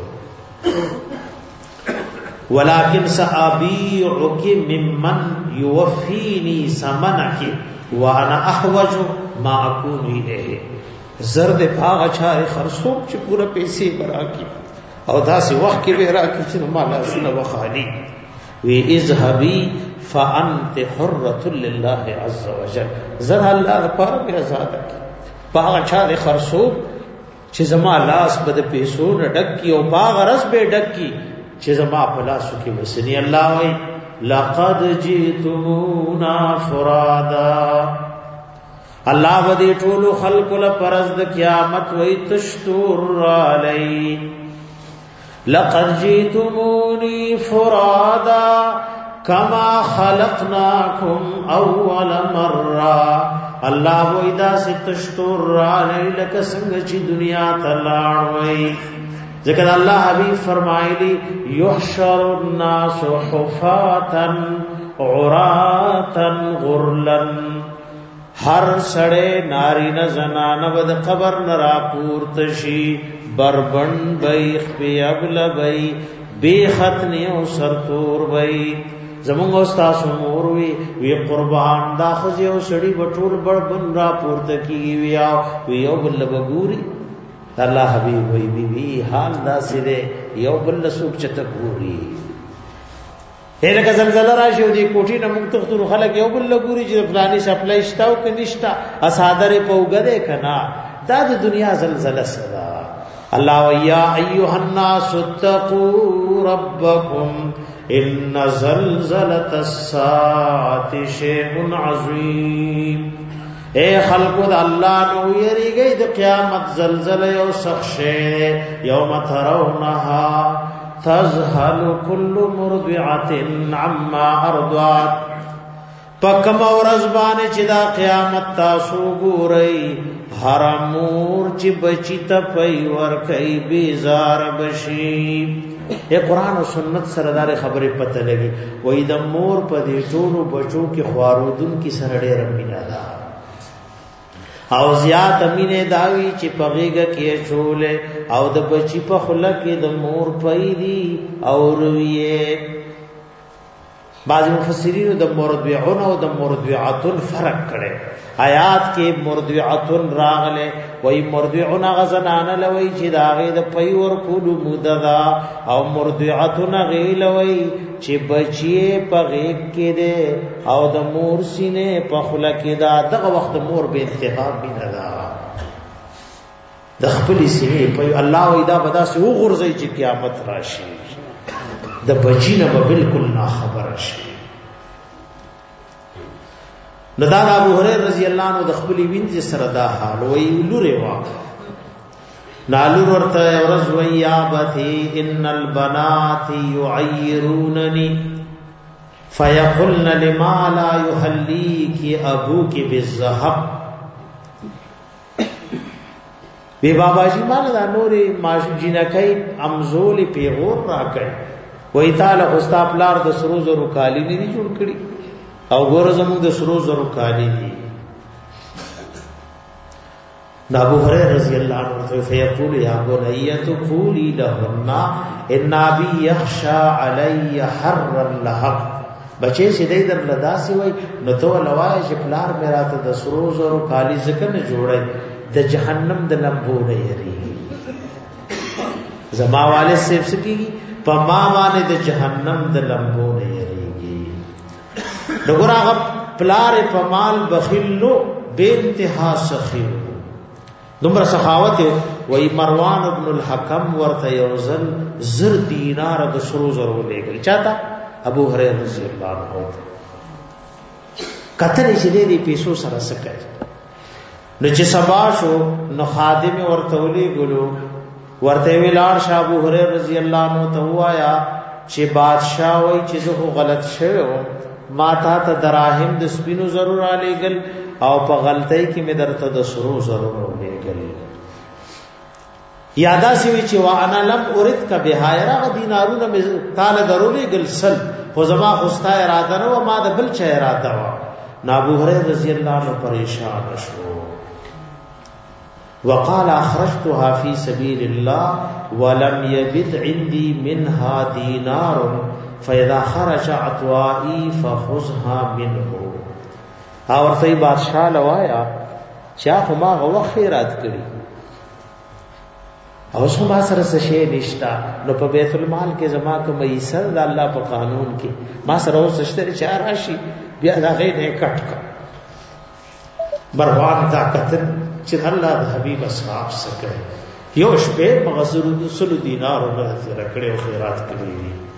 Speaker 3: ولكن سابيعك ممن يوفيني ثمنك وانا احوج ما اكون اليه زرد پاغ چار خرصوب چې پورا پیسې برا کی او داسې وخت کې به را کی چې مال شنو وخالي وی اذهبي فانت حره لله عز وجل زر الله پر به آزاد کی پاغ چار خرصوب چې زما لاس بد پیسو ډک کی او پاغ رس به ډک کی چې زما په لاسو کې وسنی الله وای لقد جئتمونا فرادا الله ودی ټول خلق له پرز د قیامت وای تشتور علی لقد جئتمونی فرادا کما خلقناکم اول مره الله وای دا ستشتور علی لک څنګه چې دنیا ته لاړ وای ذکر الله حبیب فرمایلی یحشر الناس حفاتا عراتا غرلا، هر سړی نارینه زنانه به د قبر نه راپورته شي، بربند بی خپی ابل بی بی ختنی او سرتور بی. زمونږ استاد مور وی وی قربان دا خو یو سړی بټول بربند راپورته کیږي ویا وی یو بل بګوري. الله حبیب وی بی بی حال دا سره یو بل سوق چته ګوري. هله که زلزلہ راشي او دی کوټی نه موږ تختو خلک یو بل ګوري چې فلانی سپلای شتاو ک نشتا اسادره پوګره کنا. دا د دنیا زلزلہ سره. الله ویا ایها الناس اتقوا ربکم ان زلزلة الساعة شیء عظیم. اے خلقو دا اللہ نو یریږئ د قیامت زلزلہ یو سخت شی. یوم ترونها تذهل كل مرضعة عما ارضعت. پکم ورځ باندې چې دا قیامت تاسو ګورئ، هر مور چې بچی ته پي ور کوي بیزار بشي. اے قرآن و سنت سردار خبرې پته لګي وې د مور په دې ټولو بچو کې خوارودن کی سره ډېر مینا ده او زیات امینه داوی چې پغېګه کې چولې او د بچی په خله کې د مور پي دي او رویه. بعض مفسرین د مرضعون او د مرضعاتن فرق کړي. آیات کې مرضعاتن راغله وای مرضعون غزنان لوي چې داغه د پي ور کول مددا او مرضعاتن غیلوي چې بچي په غېږ کې ده او د مور سینې په خله کې ده. دغه وخت مور به انتخاب بنا ده د خپل سینې په الله وای دا بدا سه وګرځي چې قیامت راشي د بچی نه به بالکل نا خبر شي. ندان ابو هريره رضی الله عنه د خپل وینځ سره دا حال وی لوري وا نالور ورته ورز ویا بثي ان البنات يعيرونني فيقولن لما لا يحليك ابوك بالذهب. وی بابا جی مال دا نوري ماش جنکای امزول پیغور را کړ وی تعالی استاد پلار د سرو زرو کالی نه جوړ کړي او ګور زموږ د سرو زرو کالی دي. ابو هريره رضی الله عنه فیقول یا بنیت قولی لهن ان ابي يخشى علي حر اللهب. بچي چې دې در لدا سی وای نو تو لوای چې پلار میرا ته د سرو زرو کالی ځکه نه جوړي د جهنم د لمبو نه یری. زما والد سیب سکیږي په ما باندې د جهنم د لمبو نه یریږي. دغه هغه پلار په مال بخیلو بے انتها سخی دومره سخاوت وای مروان ابن الحکم ورته یوزل زر دینار د سرو زرو لګل چاته ابو هريره رضی الله عنه کتل چې دې پیسو سره سکه نو چې سبا شو نو خادم ورته ولي ګلو ورته ویلار شاه ابو هريره رضی الله عنه ته وایا چې بادشاہ وای چې زه غلط شوم ما تا ته دراهم د سپینو ضرور علی گل او په غلطۍ کې مې درته د سرو ضرور لګل. یادا سی وی چې وانا لم اورد ک بهایرا دینارونه مې تعالی ضروري گل سل خو زما خوستا اراده نو ما د بل چا اراده وا. ابو هريره رضی الله عنه پریشان شو وقال اخرجتها في سبيل الله ولم يبد عندي منها دينار فاذا خرج عطوائي فخذها منه. اور ته بادشاہ لوایا چا خو ما غو خیرات کړی او څو ما سره څه شی نشتا نو په بیت المال کې زما کوم ایسر د الله په قانون کې ما سره اوس شته چې راشي بیا دا غي نه کټ کا مروان دا کتن چې الله د حبيب اصحاب سره یو شپه مغزر سلو دینار نه زره کړي او خیرات کړی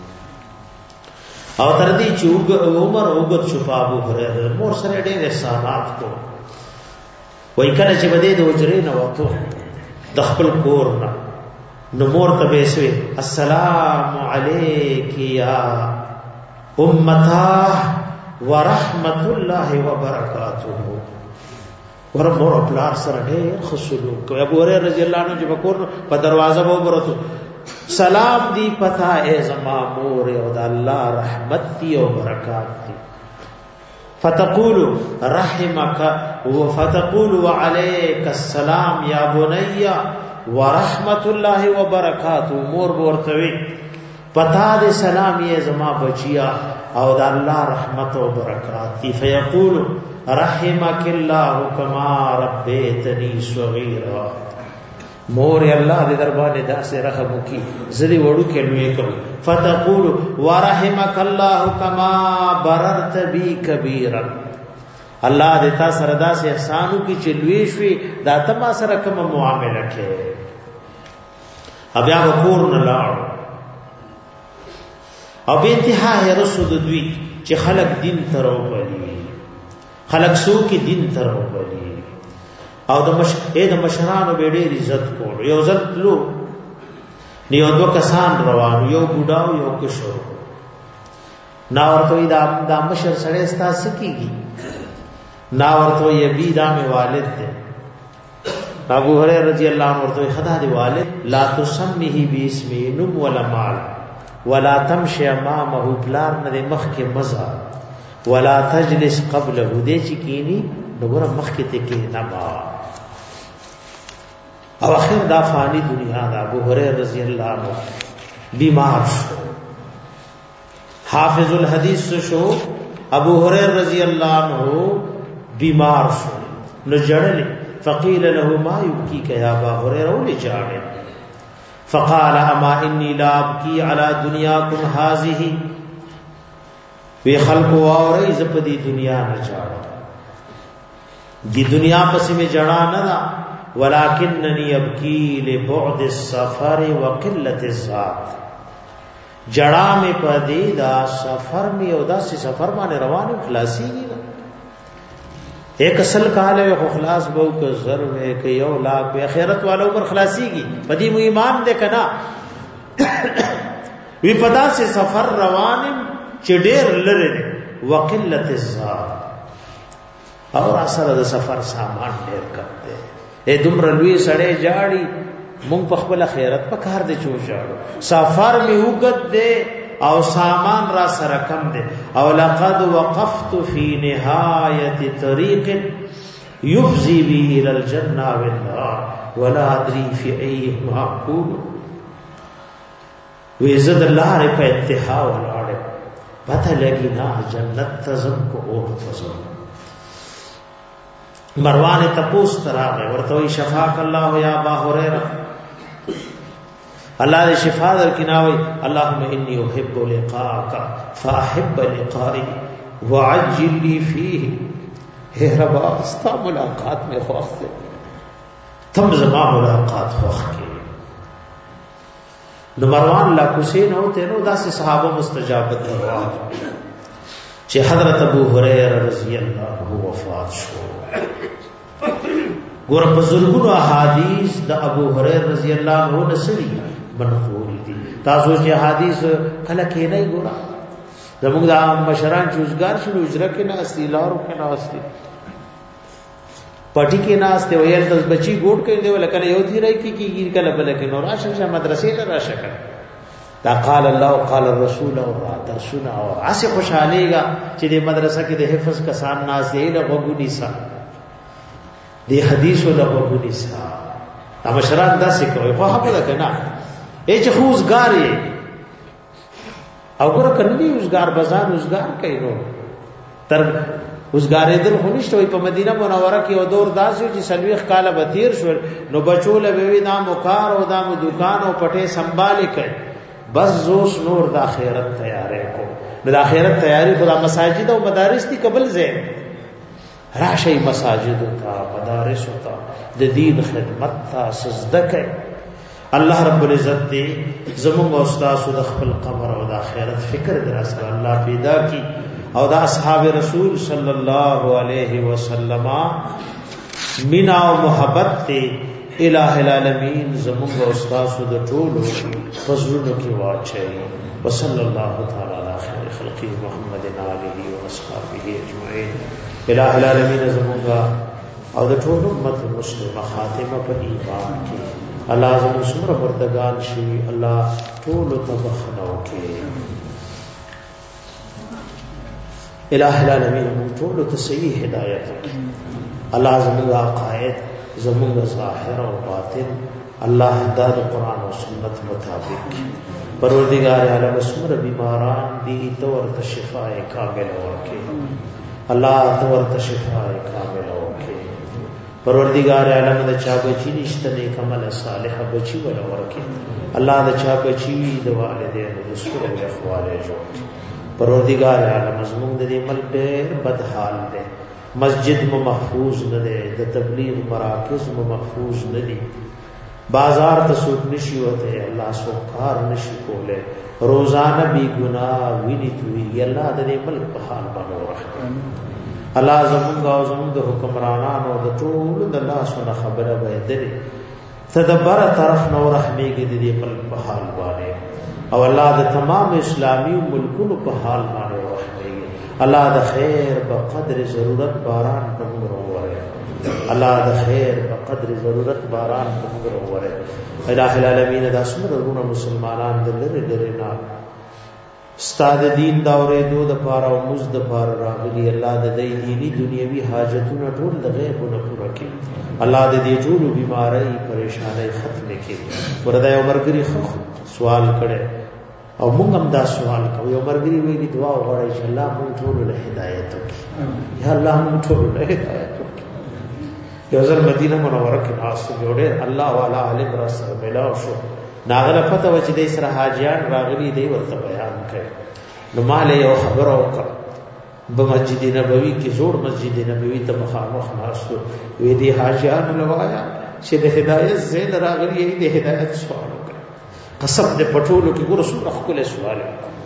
Speaker 3: او تر دې چې عمر اوګت شو ابو هريره مور سره ډېر احسانات کو وای کله چې بده د وجرې نه وته د خپل کور نه نو مور ته وېسوي السلام علیک یا امتا ورحمت الله وبرکاته. ور مور خپل سره ډېر خصلو کو ابو هريره رضی الله عنه چې بکور په دروازه به ورته سلام دی پتا اے زما مور او د الله رحمت دی او برکات دی. فتقول رحمك وفتقول وعليك السلام يا بني ورحمت الله وبرکاته. مور ورتوي پتا دې سلام یې زما بچیا او د الله رحمت او برکات دی. فیقول رحمك الله كما ربيتني صغيرا. مور الله دې دربار داسې رحم وکي زدي وړو کې لوي کړو. فتقول ورحمك الله كما بررت بي كبيرا. الله دې تا سره داسې احسان وکي چې لوي شوي دا تما سره کوم معاملې کې. بیا وکور نه لاړ او به انتها یې رسول دوی چې خلق دین تر وبلی، خلق سو کې دین تر وبلی او د مش اې د مشرانو به ډېر عزت کول. یو ځل لو نیو دو کسان روان، یو بوډا یو کشور. نا ورته دا د مشر سره ستاسو کیږي، نا ورته یې بي دا می والد دی. ابو هريره رضی الله عنه ورته خدا دی والد لا تسميه باسمه نم ولا مال ولا تمشي امامه پلار نه مخ کې مزه ولا تجلس قبله دې چې کینی دغه مخ کې ته کې نه ما. او اخر دا فانی دنیا دا ابو هريره رضی الله عنه بیمار شو. حافظ الحدیث شو ابو هريره رضی الله عنه بیمار شو نو جړل. فقيل له ما يبكيك يا ابا هريره ولجاړل. فقال اما اني لا ابكي على دنياكم هذه. وی خلق اور ز په دې دنیا نه جاړه، دی دنیا پس میں جڑا نہ دا ولکننی ابکی لبعد السفر وقلت الذات. جڑا میں پدی دا سفر میں او دا سی سفر مانے روان خلاصی نہیں نا. ایک اصل کال ہے خلاص بہو کہ ضرور ہے کہ یو لاکھ پہ خیرت والوں پر خلاصی کی پدی مو ایمان دے کنا وی پدا سے سفر روان چډیر لره وقلت الذات اور اثر د سفر سامان ډیر کړه. اے دومره لوی سړی جاړي مونږ په خپل خیرت په کار دي چو جاړو. سفر می وګد دے او سامان را سره کم دے. او لقد وقفت فی نهایت طریق یفزی به الى الجنه والنار ولا ادري في ايهما اقول. وعزت الله ر په انتها ولاړ پتہ لگی نا جنت تزم کو اور تزم. مروان تپوس تراغه ورته شفاعت الله یا ابا هريره الله دې شفاء درکناوي. اللهم اني احب لقاءك فاحب لقائي وعجل لي فيه. اے رب استا ملاقات میں خوف دے تم زما ملاقات خوف کے. نو مروان لا حسین ہوتے نو داسې صحابه مستجابت روان چې حضرت ابو هريره رضی الله عنه وفات شو. ګور په زرګونو احادیث د ابو هريره رضی الله عنه نسلی منقول دي. تاسو چې احادیث کله کې نه ګورا زموږ د مشران چوزګار شنو اجره کې نه استیلارو کې نه استي پټی کې نه استه ویل د بچی ګوډ کې دی ولکه یو دی راي کې کې کله بل کې نو راشه مدرسې ته راشه کړ. دا قال الله قال الرسول او درسونه او اسه خوشاليګه چې د مدرسه کې د حفظ کسان ناز دی له وګونی سا دی حدیثو له وګونی سا دا مشران داسې کوي خو هغه ده کنه ای چې خوزګاری او ګره کړي اوسګار بازار اوسګار کوي نو تر اوسګارې دل خونشته په مدینه منوره کې او دور داسې چې سلويخ کاله بتیر شو نو بچول به وی دا مکار او دا دکان او پټه سنبال کړي بس زوس نور د اخرت تیارې کو. د اخرت تیاری خدا مساجد او مدارس دي قبل زه راشي مساجد تا مدارس تا د دین خدمت تا سجده کوي. الله رب العزت دې زموږ استاد د خپل قبر او د اخرت فکر دراسه الله پیدا کی او د اصحاب رسول صلی الله علیه وسلم مینا او محبت ته الہ العالمین زموږ استاد د ټولو فضلونو کې واچي. وصلی الله تعالی علی خیر خلقه محمد علیه و اصحابہ اجمعین. الہ العالمین زموږ او د ټولو امت مسلمه خاتمه په ایمان کې الله زموږ څومره مردگان شي الله ټول ته بخښنه وکړي. الہ العالمین موږ ټول ته صحیح هدایت وکړي. الله زموږ عقاید زموږ ظاهر او باطن الله دا د قرآن او سنت مطابق. پروردگار عالم څومره بیماران دي ته ورته شفاء کامله ورکړي. الله ته ورته شفاء کامله ورکړي. پروردگار عالم د چا بچی نشته نیک عمل صالح بچی ولا ورکړي. الله د چا بچی د والدینو د سره او اخواله جوړ. پروردگار عالم زموږ د دې ملک ډېر بد حال دی. مسجد مو محفوظ نه دی، د تبلیغ مراکز مو محفوظ نه دي، بازار ته څوک نشي وته، الله څوک کار نشي کوله، روزانه بی ګناه ویني توي. الله د دې ملک په حال باندې ورحمت. الله زمونږ او زمونږ د حکمرانانو د ټول د الله سره خبره به درې تدبر طرف نو رحمېږي د دې ملک په حال باندې، او الله د تمام اسلامي ملکونو په حال باندې رحمېږي. الله د خیر په قدر ضرورت باران په موږ وره. الله د خیر په قدر ضرورت باران په موږ وره. الہ العالمین د اسمرونه مسلمانان د لری لری نه استاد دین دا اورې دو د پاره او مز د پاره راغلي. الله د دې دینی دنیوي حاجتونه ټول د غیبونه پوره کړي. الله د دې ټول بیماری پریشانای ختم کړي. ورته عمرګری خو سوال کړي او موږ هم دا سوال کوو. عمرګری ویلي دعا وغواړي چې الله موږ ټول له هدایت وکړي. یا الله موږ ټول له هدایت وکړي. یو ځل مدینه منوره کې ناس جوړه الله والا عالم را سره ملاو شو. ناغله پته و چې د سره حاجیان راغلي دی ورته بیان کړي. نو مال یو خبر او کړ په مسجد نبوي کې زوړ مسجد نبوي ته مخامخ ناشو وی دی حاجیان لوایا چې د هدایت زین راغلي دی هدایت سوال وکړي. قسم دې پټولو کې ګور سو خپل سوال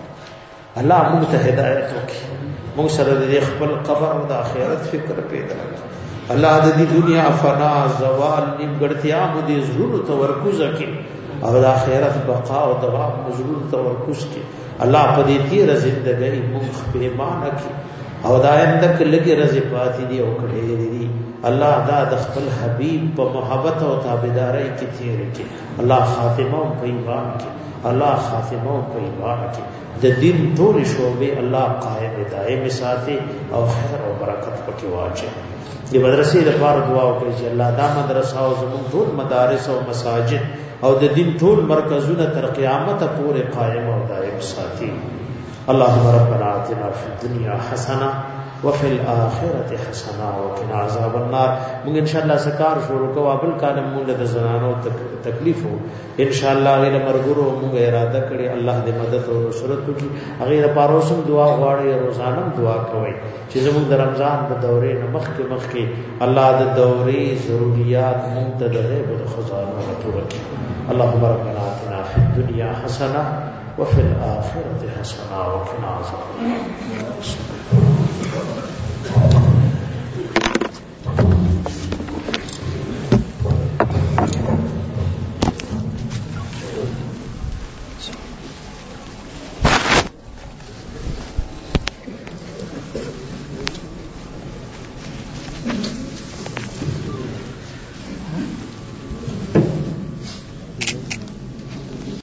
Speaker 3: الله موږ ته هدایت وکړي. موږ سره د خپل قبر او د آخرت فکر پیدا کړي. الله د دې دنیا فنا زوال نیمګړتیا مو دې زړه ته ورکوځه کړي او د آخرت بقا او دوام مزرور تورکوس کی. الله په دې تیر زندګۍ موږ په ایمان کې او دا اندک لګي رضی پاتې دی او کړي دی. الله دا د خپل حبیب په محبت او تابعداري کې تیر کې. الله خاتمه په ایمان کې، الله خاتمه په ایمان کې د دین ټول شوبې الله قائم دائم ساتي او خیر او برکت پکې واچي. د مدرسې لپاره دعا وکړئ چې الله دا مدرسه او زموږ ټول مدارس او مساجد او د دین ټول مرکزونه تر قیامت پورې قائم او دائم ساتي. اللهم ربنا آتنا فی الدنیا حسنه وفي الاخره حسنه وقنا عذاب النار. موږ ان شاء الله سکار شروع کوو. بل کالم موږ د زنانو تکلیف ان شاء الله غیر مرګرو موږ اراده کړی. الله دې مدد او نصرت وکړي. غیر پاروسم دعا غواړي، روزانه دعا کوي چې زموږ د رمضان د دورې نه مخکې مخکې الله د دورې ضرورت موږ ته د غیب د خزانو ورکړي. اللهم ربنا آتنا فی الدنیا حسنه وفي الاخره حسنه وقنا عذاب النار.